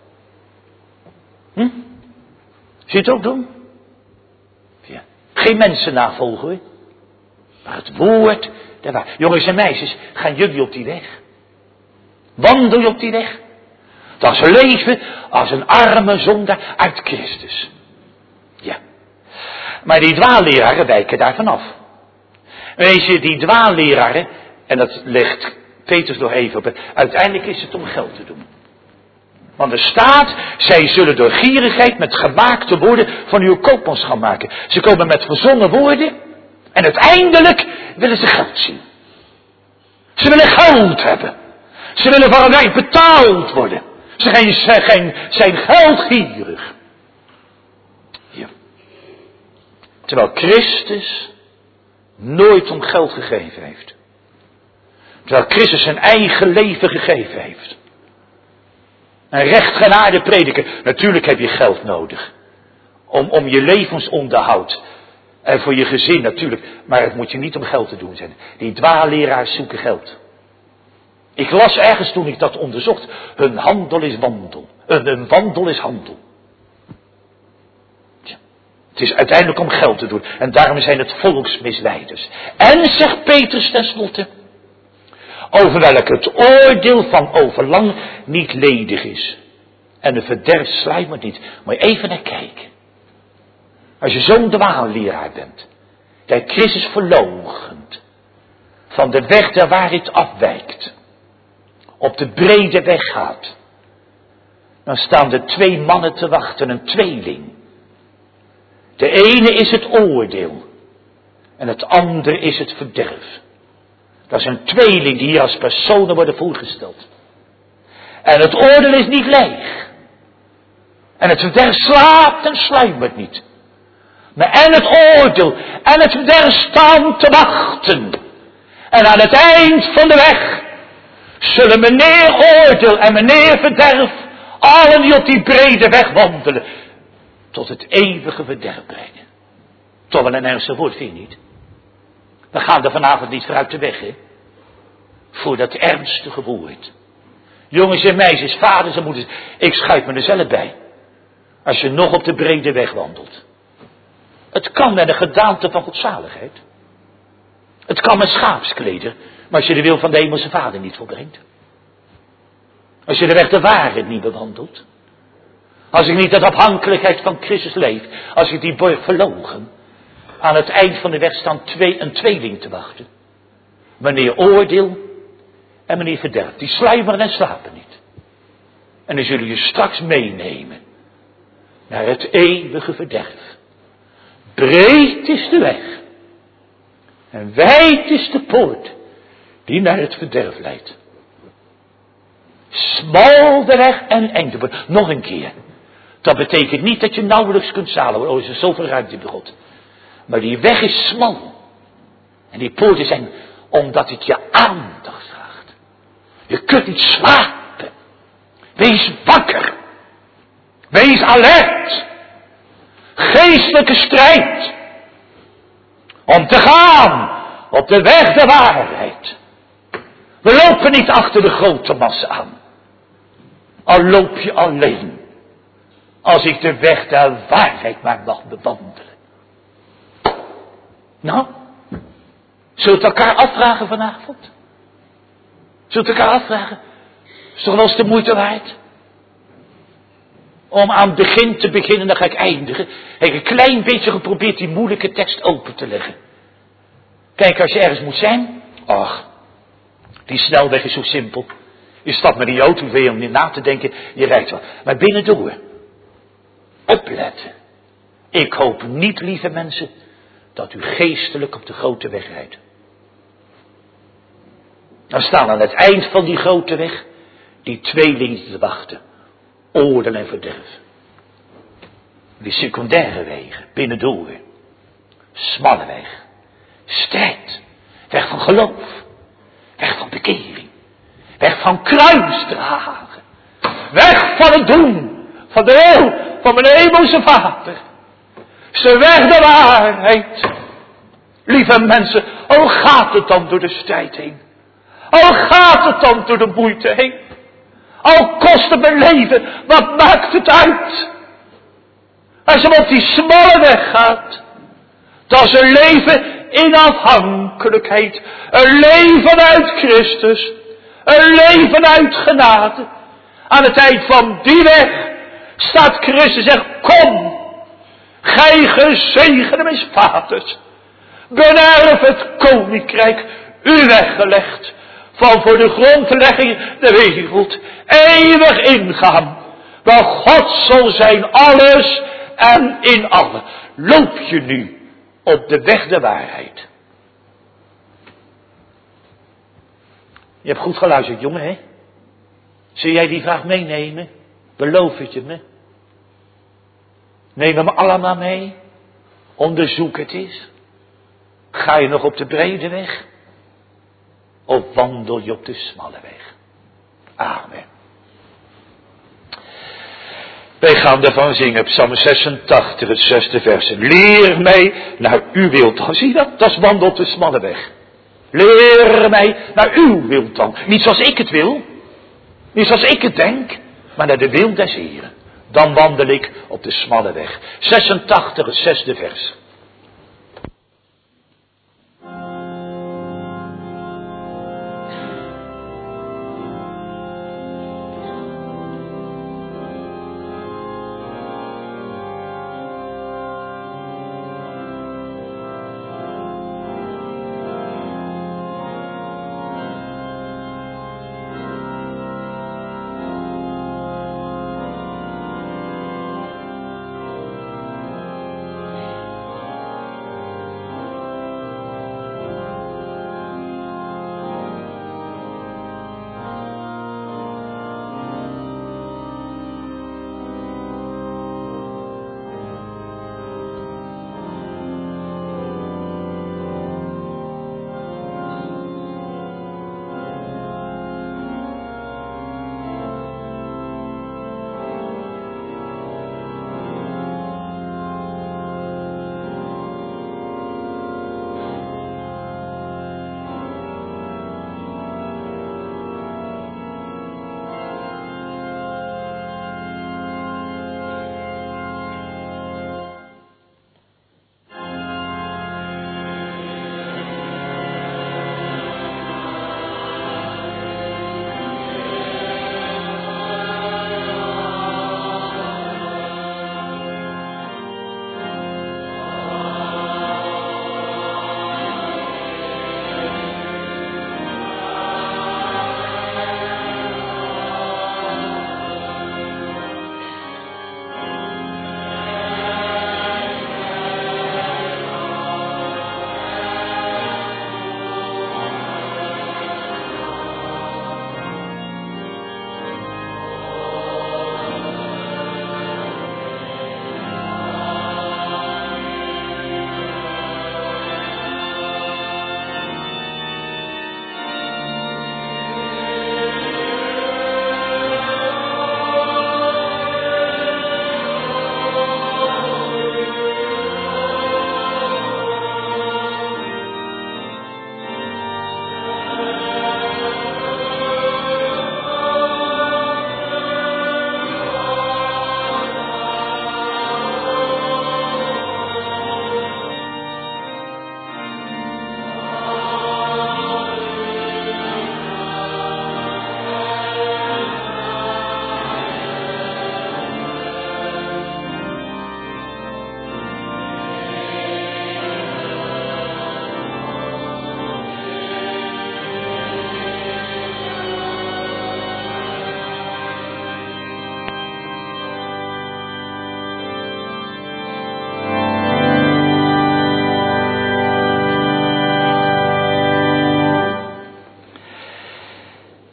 Hm? Zie je het ook doen? Ja. Geen mensen navolgen hoor. Maar het woord, de waarheid. Jongens en meisjes, gaan jullie op die weg? Wandel je op die weg? Dat is leven als een arme zondaar uit Christus. Ja. Maar die dwaalleraren wijken daarvan af. Weet je, die dwaalleraren, en dat legt Petrus nog even op, uiteindelijk is het om geld te doen. Want er staat, zij zullen door gierigheid met gemaakte woorden van uw koopmanschap maken. Ze komen met verzonnen woorden en uiteindelijk willen ze geld zien. Ze willen geld hebben. Ze willen van een wijk betaald worden. Ze zijn, zijn, zijn geldgierig. Ja. Terwijl Christus nooit om geld gegeven heeft. Terwijl Christus zijn eigen leven gegeven heeft. Een rechtgenaarde prediker. Natuurlijk heb je geld nodig. Om, om je levensonderhoud. En voor je gezin natuurlijk. Maar het moet je niet om geld te doen zijn. Die dwaalleraars zoeken geld. Ik las ergens toen ik dat onderzocht. Hun handel is wandel. Hun, hun wandel is handel. Ja. Het is uiteindelijk om geld te doen. En daarom zijn het volksmisleiders. En zegt Petrus tenslotte. Over welk het oordeel van overlang niet ledig is. En de verderf slijmert niet. Moet je even naar kijken. Als je zo'n dwaalleraar bent. Die Christus verloochent. Van de weg der waarheid afwijkt. Op de brede weg gaat. Dan staan er twee mannen te wachten, een tweeling. De ene is het oordeel. En het andere is het verderf. Dat is een tweeling die hier als personen worden voorgesteld. En het oordeel is niet leeg. En het verderf slaapt en sluimert niet. Maar en het oordeel en het verderf staan te wachten. En aan het eind van de weg zullen meneer oordeel en meneer verderf allen die op die brede weg wandelen tot het eeuwige verderf brengen. Toch wel een ernstig woord, vind je niet? We gaan er vanavond niet vooruit de weg, hè? Voor dat ernstige woord. Jongens en meisjes, vaders en moeders, ik schuif me er zelf bij. Als je nog op de brede weg wandelt. Het kan met een gedaante van godzaligheid. Het kan met schaapskleder, maar als je de wil van de hemelse Vader niet volbrengt. Als je de weg de waarheid niet bewandelt. Als ik niet uit afhankelijkheid van Christus leef. Als ik die borg verloochen. Aan het eind van de weg staan twee, een tweeling te wachten. Meneer oordeel en meneer verderf. Die sluimeren en slapen niet. En dan zullen je straks meenemen naar het eeuwige verderf. Breed is de weg. En wijd is de poort die naar het verderf leidt. Smal de weg en eng de poort. Nog een keer. Dat betekent niet dat je nauwelijks kunt zalen. Oh, is er zoveel ruimte bij God. Maar die weg is smal. En die poorten zijn omdat het je aandacht vraagt. Je kunt niet slapen. Wees wakker. Wees alert. Geestelijke strijd. Om te gaan op de weg der waarheid. We lopen niet achter de grote massa aan. Al loop je alleen. Als ik de weg der waarheid maar mag bewandelen. Nou, zult elkaar afvragen vanavond? Zult elkaar afvragen? Is toch wel eens de moeite waard? Om aan het begin te beginnen, dan ga ik eindigen. Heb ik een klein beetje geprobeerd die moeilijke tekst open te leggen. Kijk, als je ergens moet zijn. Ach, die snelweg is zo simpel. Je stapt met die auto, hoef je om niet na te denken. Je rijdt wel. Maar binnendoor. Opletten. Ik hoop niet, lieve mensen, dat u geestelijk op de grote weg rijdt. Dan staan aan het eind van die grote weg die tweelingen te wachten. Oordeel en verderf. Die secundaire wegen, binnendoor. Smalle weg. Strijd. Weg van geloof. Weg van bekering. Weg van kruisdragen. Weg van het doen van de wil van mijn hemelse Vader. Ze weg de waarheid. Lieve mensen, al gaat het dan door de strijd heen. Al gaat het dan door de moeite heen. Al kost het mijn leven, wat maakt het uit? Als je op die smalle weg gaat. Dat is een leven in afhankelijkheid. Een leven uit Christus. Een leven uit genade. Aan het eind van die weg staat Christus en zegt, kom. Gij gezegende mijn vaders. Benerf het koninkrijk. U weggelegd. Van voor de grondlegging de wereld. Eeuwig ingaan. Waar God zal zijn alles en in allen. Loop je nu op de weg der waarheid. Je hebt goed geluisterd, jongen, hè? Zul jij die vraag meenemen? Beloof het je me? Neem hem allemaal mee. Onderzoek het eens. Ga je nog op de brede weg? Of wandel je op de smalle weg? Amen. Wij gaan ervan zingen, Psalm zesentachtig, het zesde vers. Leer mij naar uw wil dan. Zie je dat? Dat is wandel op de smalle weg. Leer mij naar uw wil dan. Niet zoals ik het wil. Niet zoals ik het denk. Maar naar de wil des Heren. Dan wandel ik op de smalle weg. zesentachtig, het zesde vers.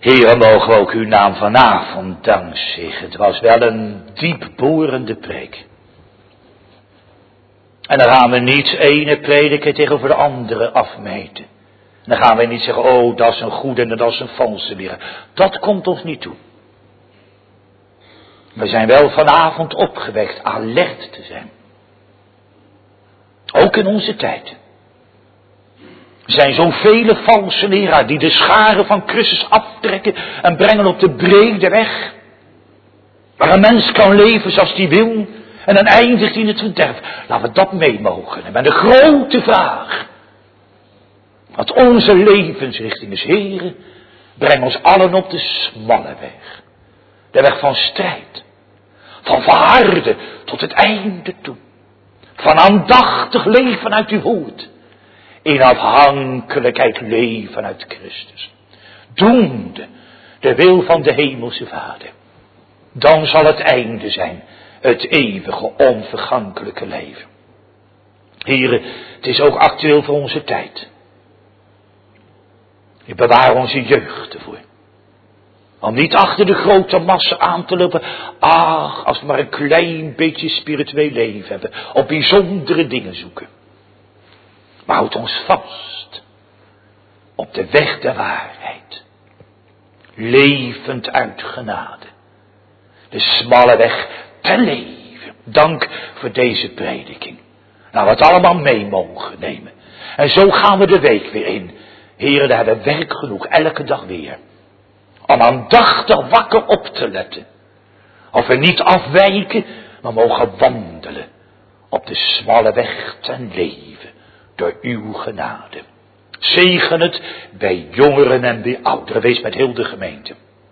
Heere, mogen we ook uw naam vanavond dankzeggen. Het was wel een diepborende preek. En dan gaan we niet ene prediker tegenover de andere afmeten. En dan gaan we niet zeggen, oh, dat is een goede en dat is een valse leraar. Dat komt ons niet toe. We zijn wel vanavond opgewekt alert te zijn. Ook in onze tijd. Er zijn zoveel valse leraren die de scharen van Christus aftrekken en brengen op de brede weg. Waar een mens kan leven zoals hij wil en dan eindigt hij in het verderf. Laten we dat mee mogen nemen. En de grote vraag. Wat onze levensrichting is, Heere, breng ons allen op de smalle weg. De weg van strijd. Van verharden tot het einde toe. Van aandachtig leven uit uw woord. In afhankelijkheid leven uit Christus. Doende de wil van de hemelse Vader. Dan zal het einde zijn. Het eeuwige onvergankelijke leven. Heren, het is ook actueel voor onze tijd. Ik bewaar onze jeugd ervoor. Om niet achter de grote massa aan te lopen. Ach, als we maar een klein beetje spiritueel leven hebben. Op bijzondere dingen zoeken. Maar houd ons vast. Op de weg der waarheid. Levend uit genade. De smalle weg ten leven. Dank voor deze prediking. Nou, wat allemaal mee mogen nemen. En zo gaan we de week weer in. Heren, daar hebben we werk genoeg. Elke dag weer. Om aandachtig wakker op te letten. Of we niet afwijken, maar mogen wandelen. Op de smalle weg ten leven. Door uw genade. Zegen het bij jongeren en bij ouderen. Wees met heel de gemeente.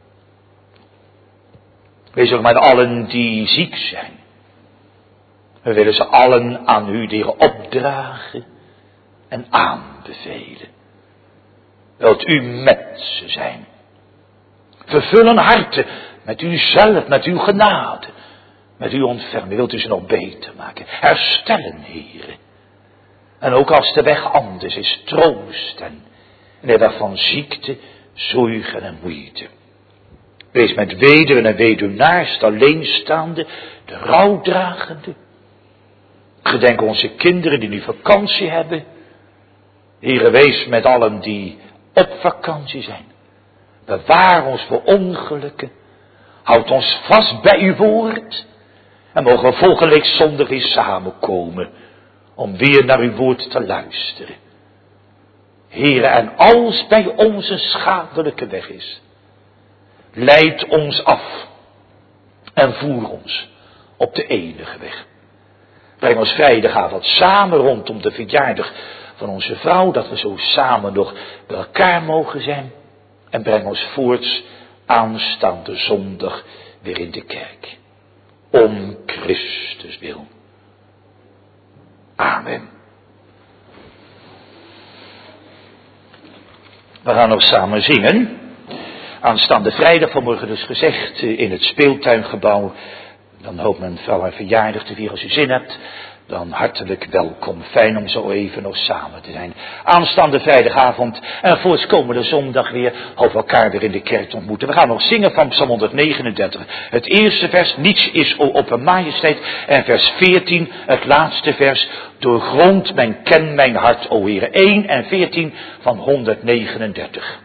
Wees ook met allen die ziek zijn. We willen ze allen aan u leren opdragen en aanbevelen. Wilt u met ze zijn. Vervul hun harten met uzelf, met uw genade. Met uw ontferming. Wilt u ze nog beter maken. Herstellen, heren. En ook als de weg anders is, troosten. In de weg van ziekte, zorgen en moeite. Wees met weduwen en weduwnaars, de alleenstaande, de rouwdragende. Gedenk onze kinderen die nu vakantie hebben. Heere, wees met allen die op vakantie zijn. Bewaar ons voor ongelukken. Houd ons vast bij uw woord. En mogen we volgende week zondag weer samenkomen. Om weer naar uw woord te luisteren. Heere, en als bij ons een schadelijke weg is. Leid ons af. En voer ons op de enige weg. Breng ons vrijdagavond samen rondom de verjaardag van onze vrouw. Dat we zo samen nog bij elkaar mogen zijn. En breng ons voorts aanstaande zondag weer in de kerk. Om Christus wil. Amen. We gaan nog samen zingen. Aanstaande vrijdag vanmorgen dus gezegd in het speeltuingebouw. Dan hoopt mijn vrouw haar verjaardag te vieren. Als u zin hebt, dan hartelijk welkom. Fijn om zo even nog samen te zijn. Aanstaande vrijdagavond en voortkomende zondag weer hopen we elkaar weer in de kerk te ontmoeten. We gaan nog zingen van Psalm honderdnegenendertig. Het eerste vers, niets is o op een majesteit. En vers veertien, het laatste vers. Doorgrond mijn ken mijn hart, o Heere. één en veertien van honderdnegenendertig.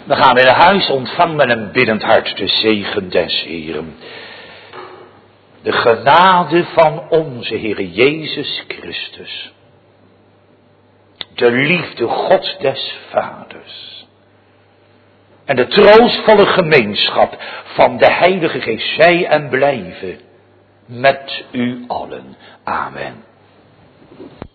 We gaan in huis, ontvang met een biddend hart de zegen des Heeren. De genade van onze Heer Jezus Christus. De liefde God des Vaders. En de troostvolle gemeenschap van de Heilige Geest zij en blijven met u allen. Amen.